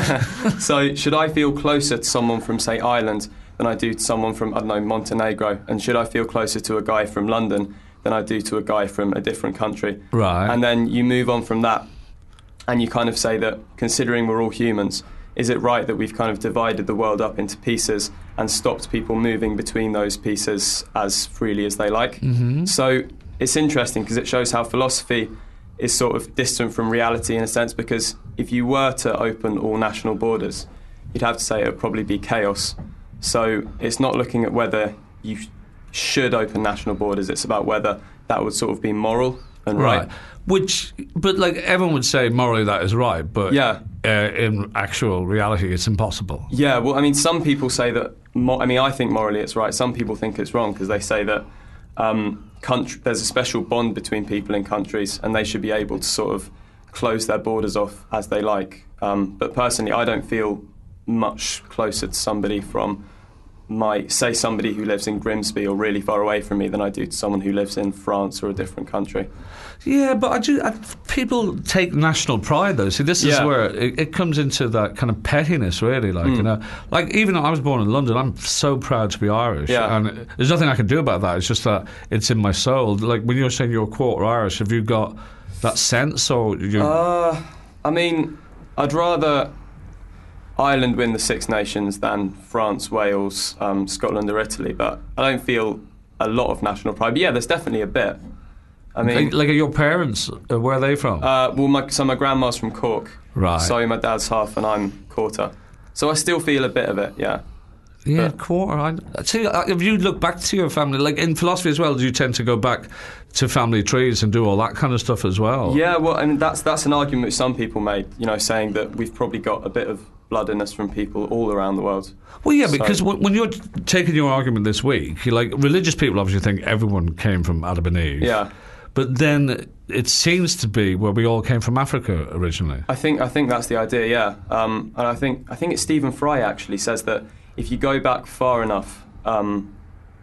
So should I feel closer to someone from, say, Ireland than I do to someone from, I don't know, Montenegro? And should I feel closer to a guy from London than I do to a guy from a different country? Right. And then you move on from that and you kind of say that considering we're all humans, is it right that we've kind of divided the world up into pieces and stopped people moving between those pieces as freely as they like? Mm-hmm. So it's interesting because it shows how philosophy is sort of distant from reality in a sense, because if you were to open all national borders, you'd have to say it would probably be chaos. So it's not looking at whether you sh- should open national borders, it's about whether that would sort of be moral and right. Which, but like everyone would say morally that is right, but Yeah. uh, in actual reality it's impossible. Yeah, well, I mean, some people say that, mo- I mean, I think morally it's right. Some people think it's wrong because they say that um, country, there's a special bond between people in countries and they should be able to sort of close their borders off as they like. Um, but personally, I don't feel much closer to somebody from my, say, somebody who lives in Grimsby or really far away from me than I do to someone who lives in France or a different country. Yeah, but I do. I, people take national pride, though. See, this is Yeah. where it, it comes into that kind of pettiness, really. Like you know, like even though I was born in London, I'm so proud to be Irish, Yeah. and there's nothing I can do about that. It's just that it's in my soul. Like when you're saying you're a quarter Irish, have you got that sense, or you? Uh, I mean, I'd rather Ireland win the Six Nations than France, Wales, um, Scotland or Italy, but I don't feel a lot of national pride. But yeah, there's definitely a bit. I mean, like, like are your parents? Uh, where are they from? uh, well, my, so my grandma's from Cork, Right. so my dad's half and I'm quarter. So I still feel a bit of it, yeah. Yeah, But- quarter. I, see, uh, if you look back to your family, like in philosophy as well, do you tend to go back to family trees and do all that kind of stuff as well? Yeah, well, I mean, that's that's an argument which some people made, you know, saying that we've probably got a bit of blood in us from people all around the world. Well, yeah, So- because w- when you're t- taking your argument this week, you're like religious people obviously think everyone came from Adam and Eve. Yeah. But then it seems to be where we all came from Africa originally. I think I think that's the idea, yeah. Um, and I think I think it's Stephen Fry actually says that if you go back far enough, um,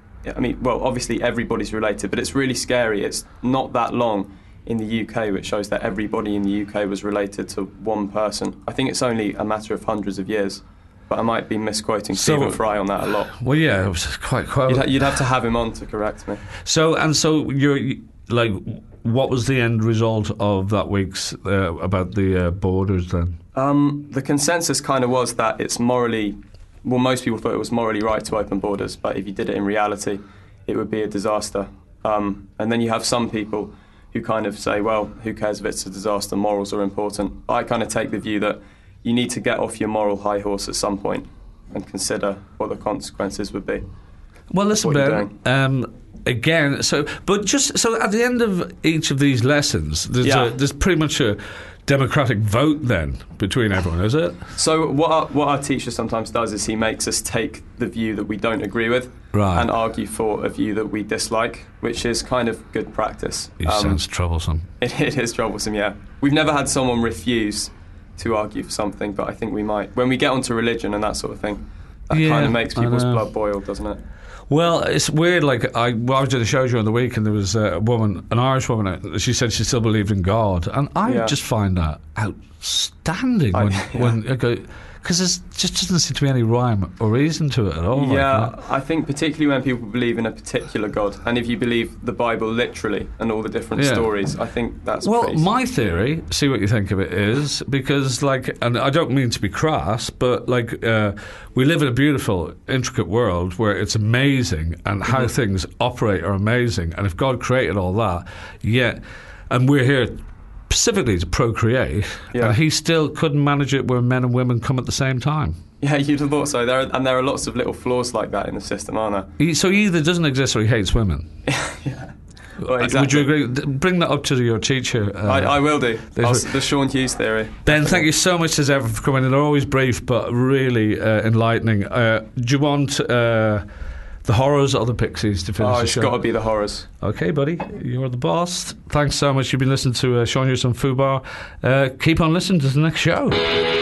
I mean, well, obviously everybody's related, but it's really scary. It's not that long in the U K which shows that everybody in the U K was related to one person. I think it's only a matter of hundreds of years, but I might be misquoting So- Stephen Fry on that a lot. Well, yeah, it was quite quite. You'd, ha- you'd have to have him on to correct me. So and so you're like, what was the end result of that week's uh, about the uh, borders then? Um, the consensus kind of was that it's morally, well, most people thought it was morally right to open borders, but if you did it in reality, it would be a disaster. Um, and then you have some people who kind of say, well, who cares if it's a disaster, morals are important. I kind of take the view that you need to get off your moral high horse at some point and consider what the consequences would be. Well, listen, What are you Ben. doing? Um, again, so but just so at the end of each of these lessons, there's Yeah. a, there's pretty much a democratic vote then between everyone, is it? So what our, what our teacher sometimes does is he makes us take the view that we don't agree with Right. and argue for a view that we dislike, which is kind of good practice. He Um, sounds troublesome. It, it is troublesome, yeah. We've never had someone refuse to argue for something, but I think we might. When we get onto religion and that sort of thing, that Yeah, kind of makes I people's know. blood boil, doesn't it? Well, it's weird. Like I, well, I was doing a show during the week, and there was uh, a woman, an Irish woman. uh, She said she still believed in God, and I Yeah. just find that outstanding. I- When, yeah. when I go, because there just doesn't seem to be any rhyme or reason to it at all. Yeah, like, I think particularly when people believe in a particular God, and if you believe the Bible literally and all the different Yeah. stories, I think that's well, pretty my theory, see what you think of it, is because, like, and I don't mean to be crass, but like, uh, we live in a beautiful, intricate world where it's amazing, and how Mm-hmm. things operate are amazing. And if God created all that, yet, and we're here specifically to procreate, Yeah. and He still couldn't manage it where men and women come at the same time. Yeah, you'd have thought so. There are, and there are lots of little flaws like that in the system, aren't there? He, so he either doesn't exist or he hates women. yeah. Well, Would exactly. you agree? D- Bring that up to your teacher. Uh, I, I will do. there's I'll, a- s- the Sean Hughes theory. Ben, thank you so much as ever for coming in. They're always brief, but really uh, enlightening. Uh, do you want uh, the horrors or the Pixies to finish Oh, the it's show? got to be the horrors. Okay, buddy, you're the boss. Thanks so much. You've been listening to uh, Sean Hughes on Fubar. Uh, keep on listening to the next show.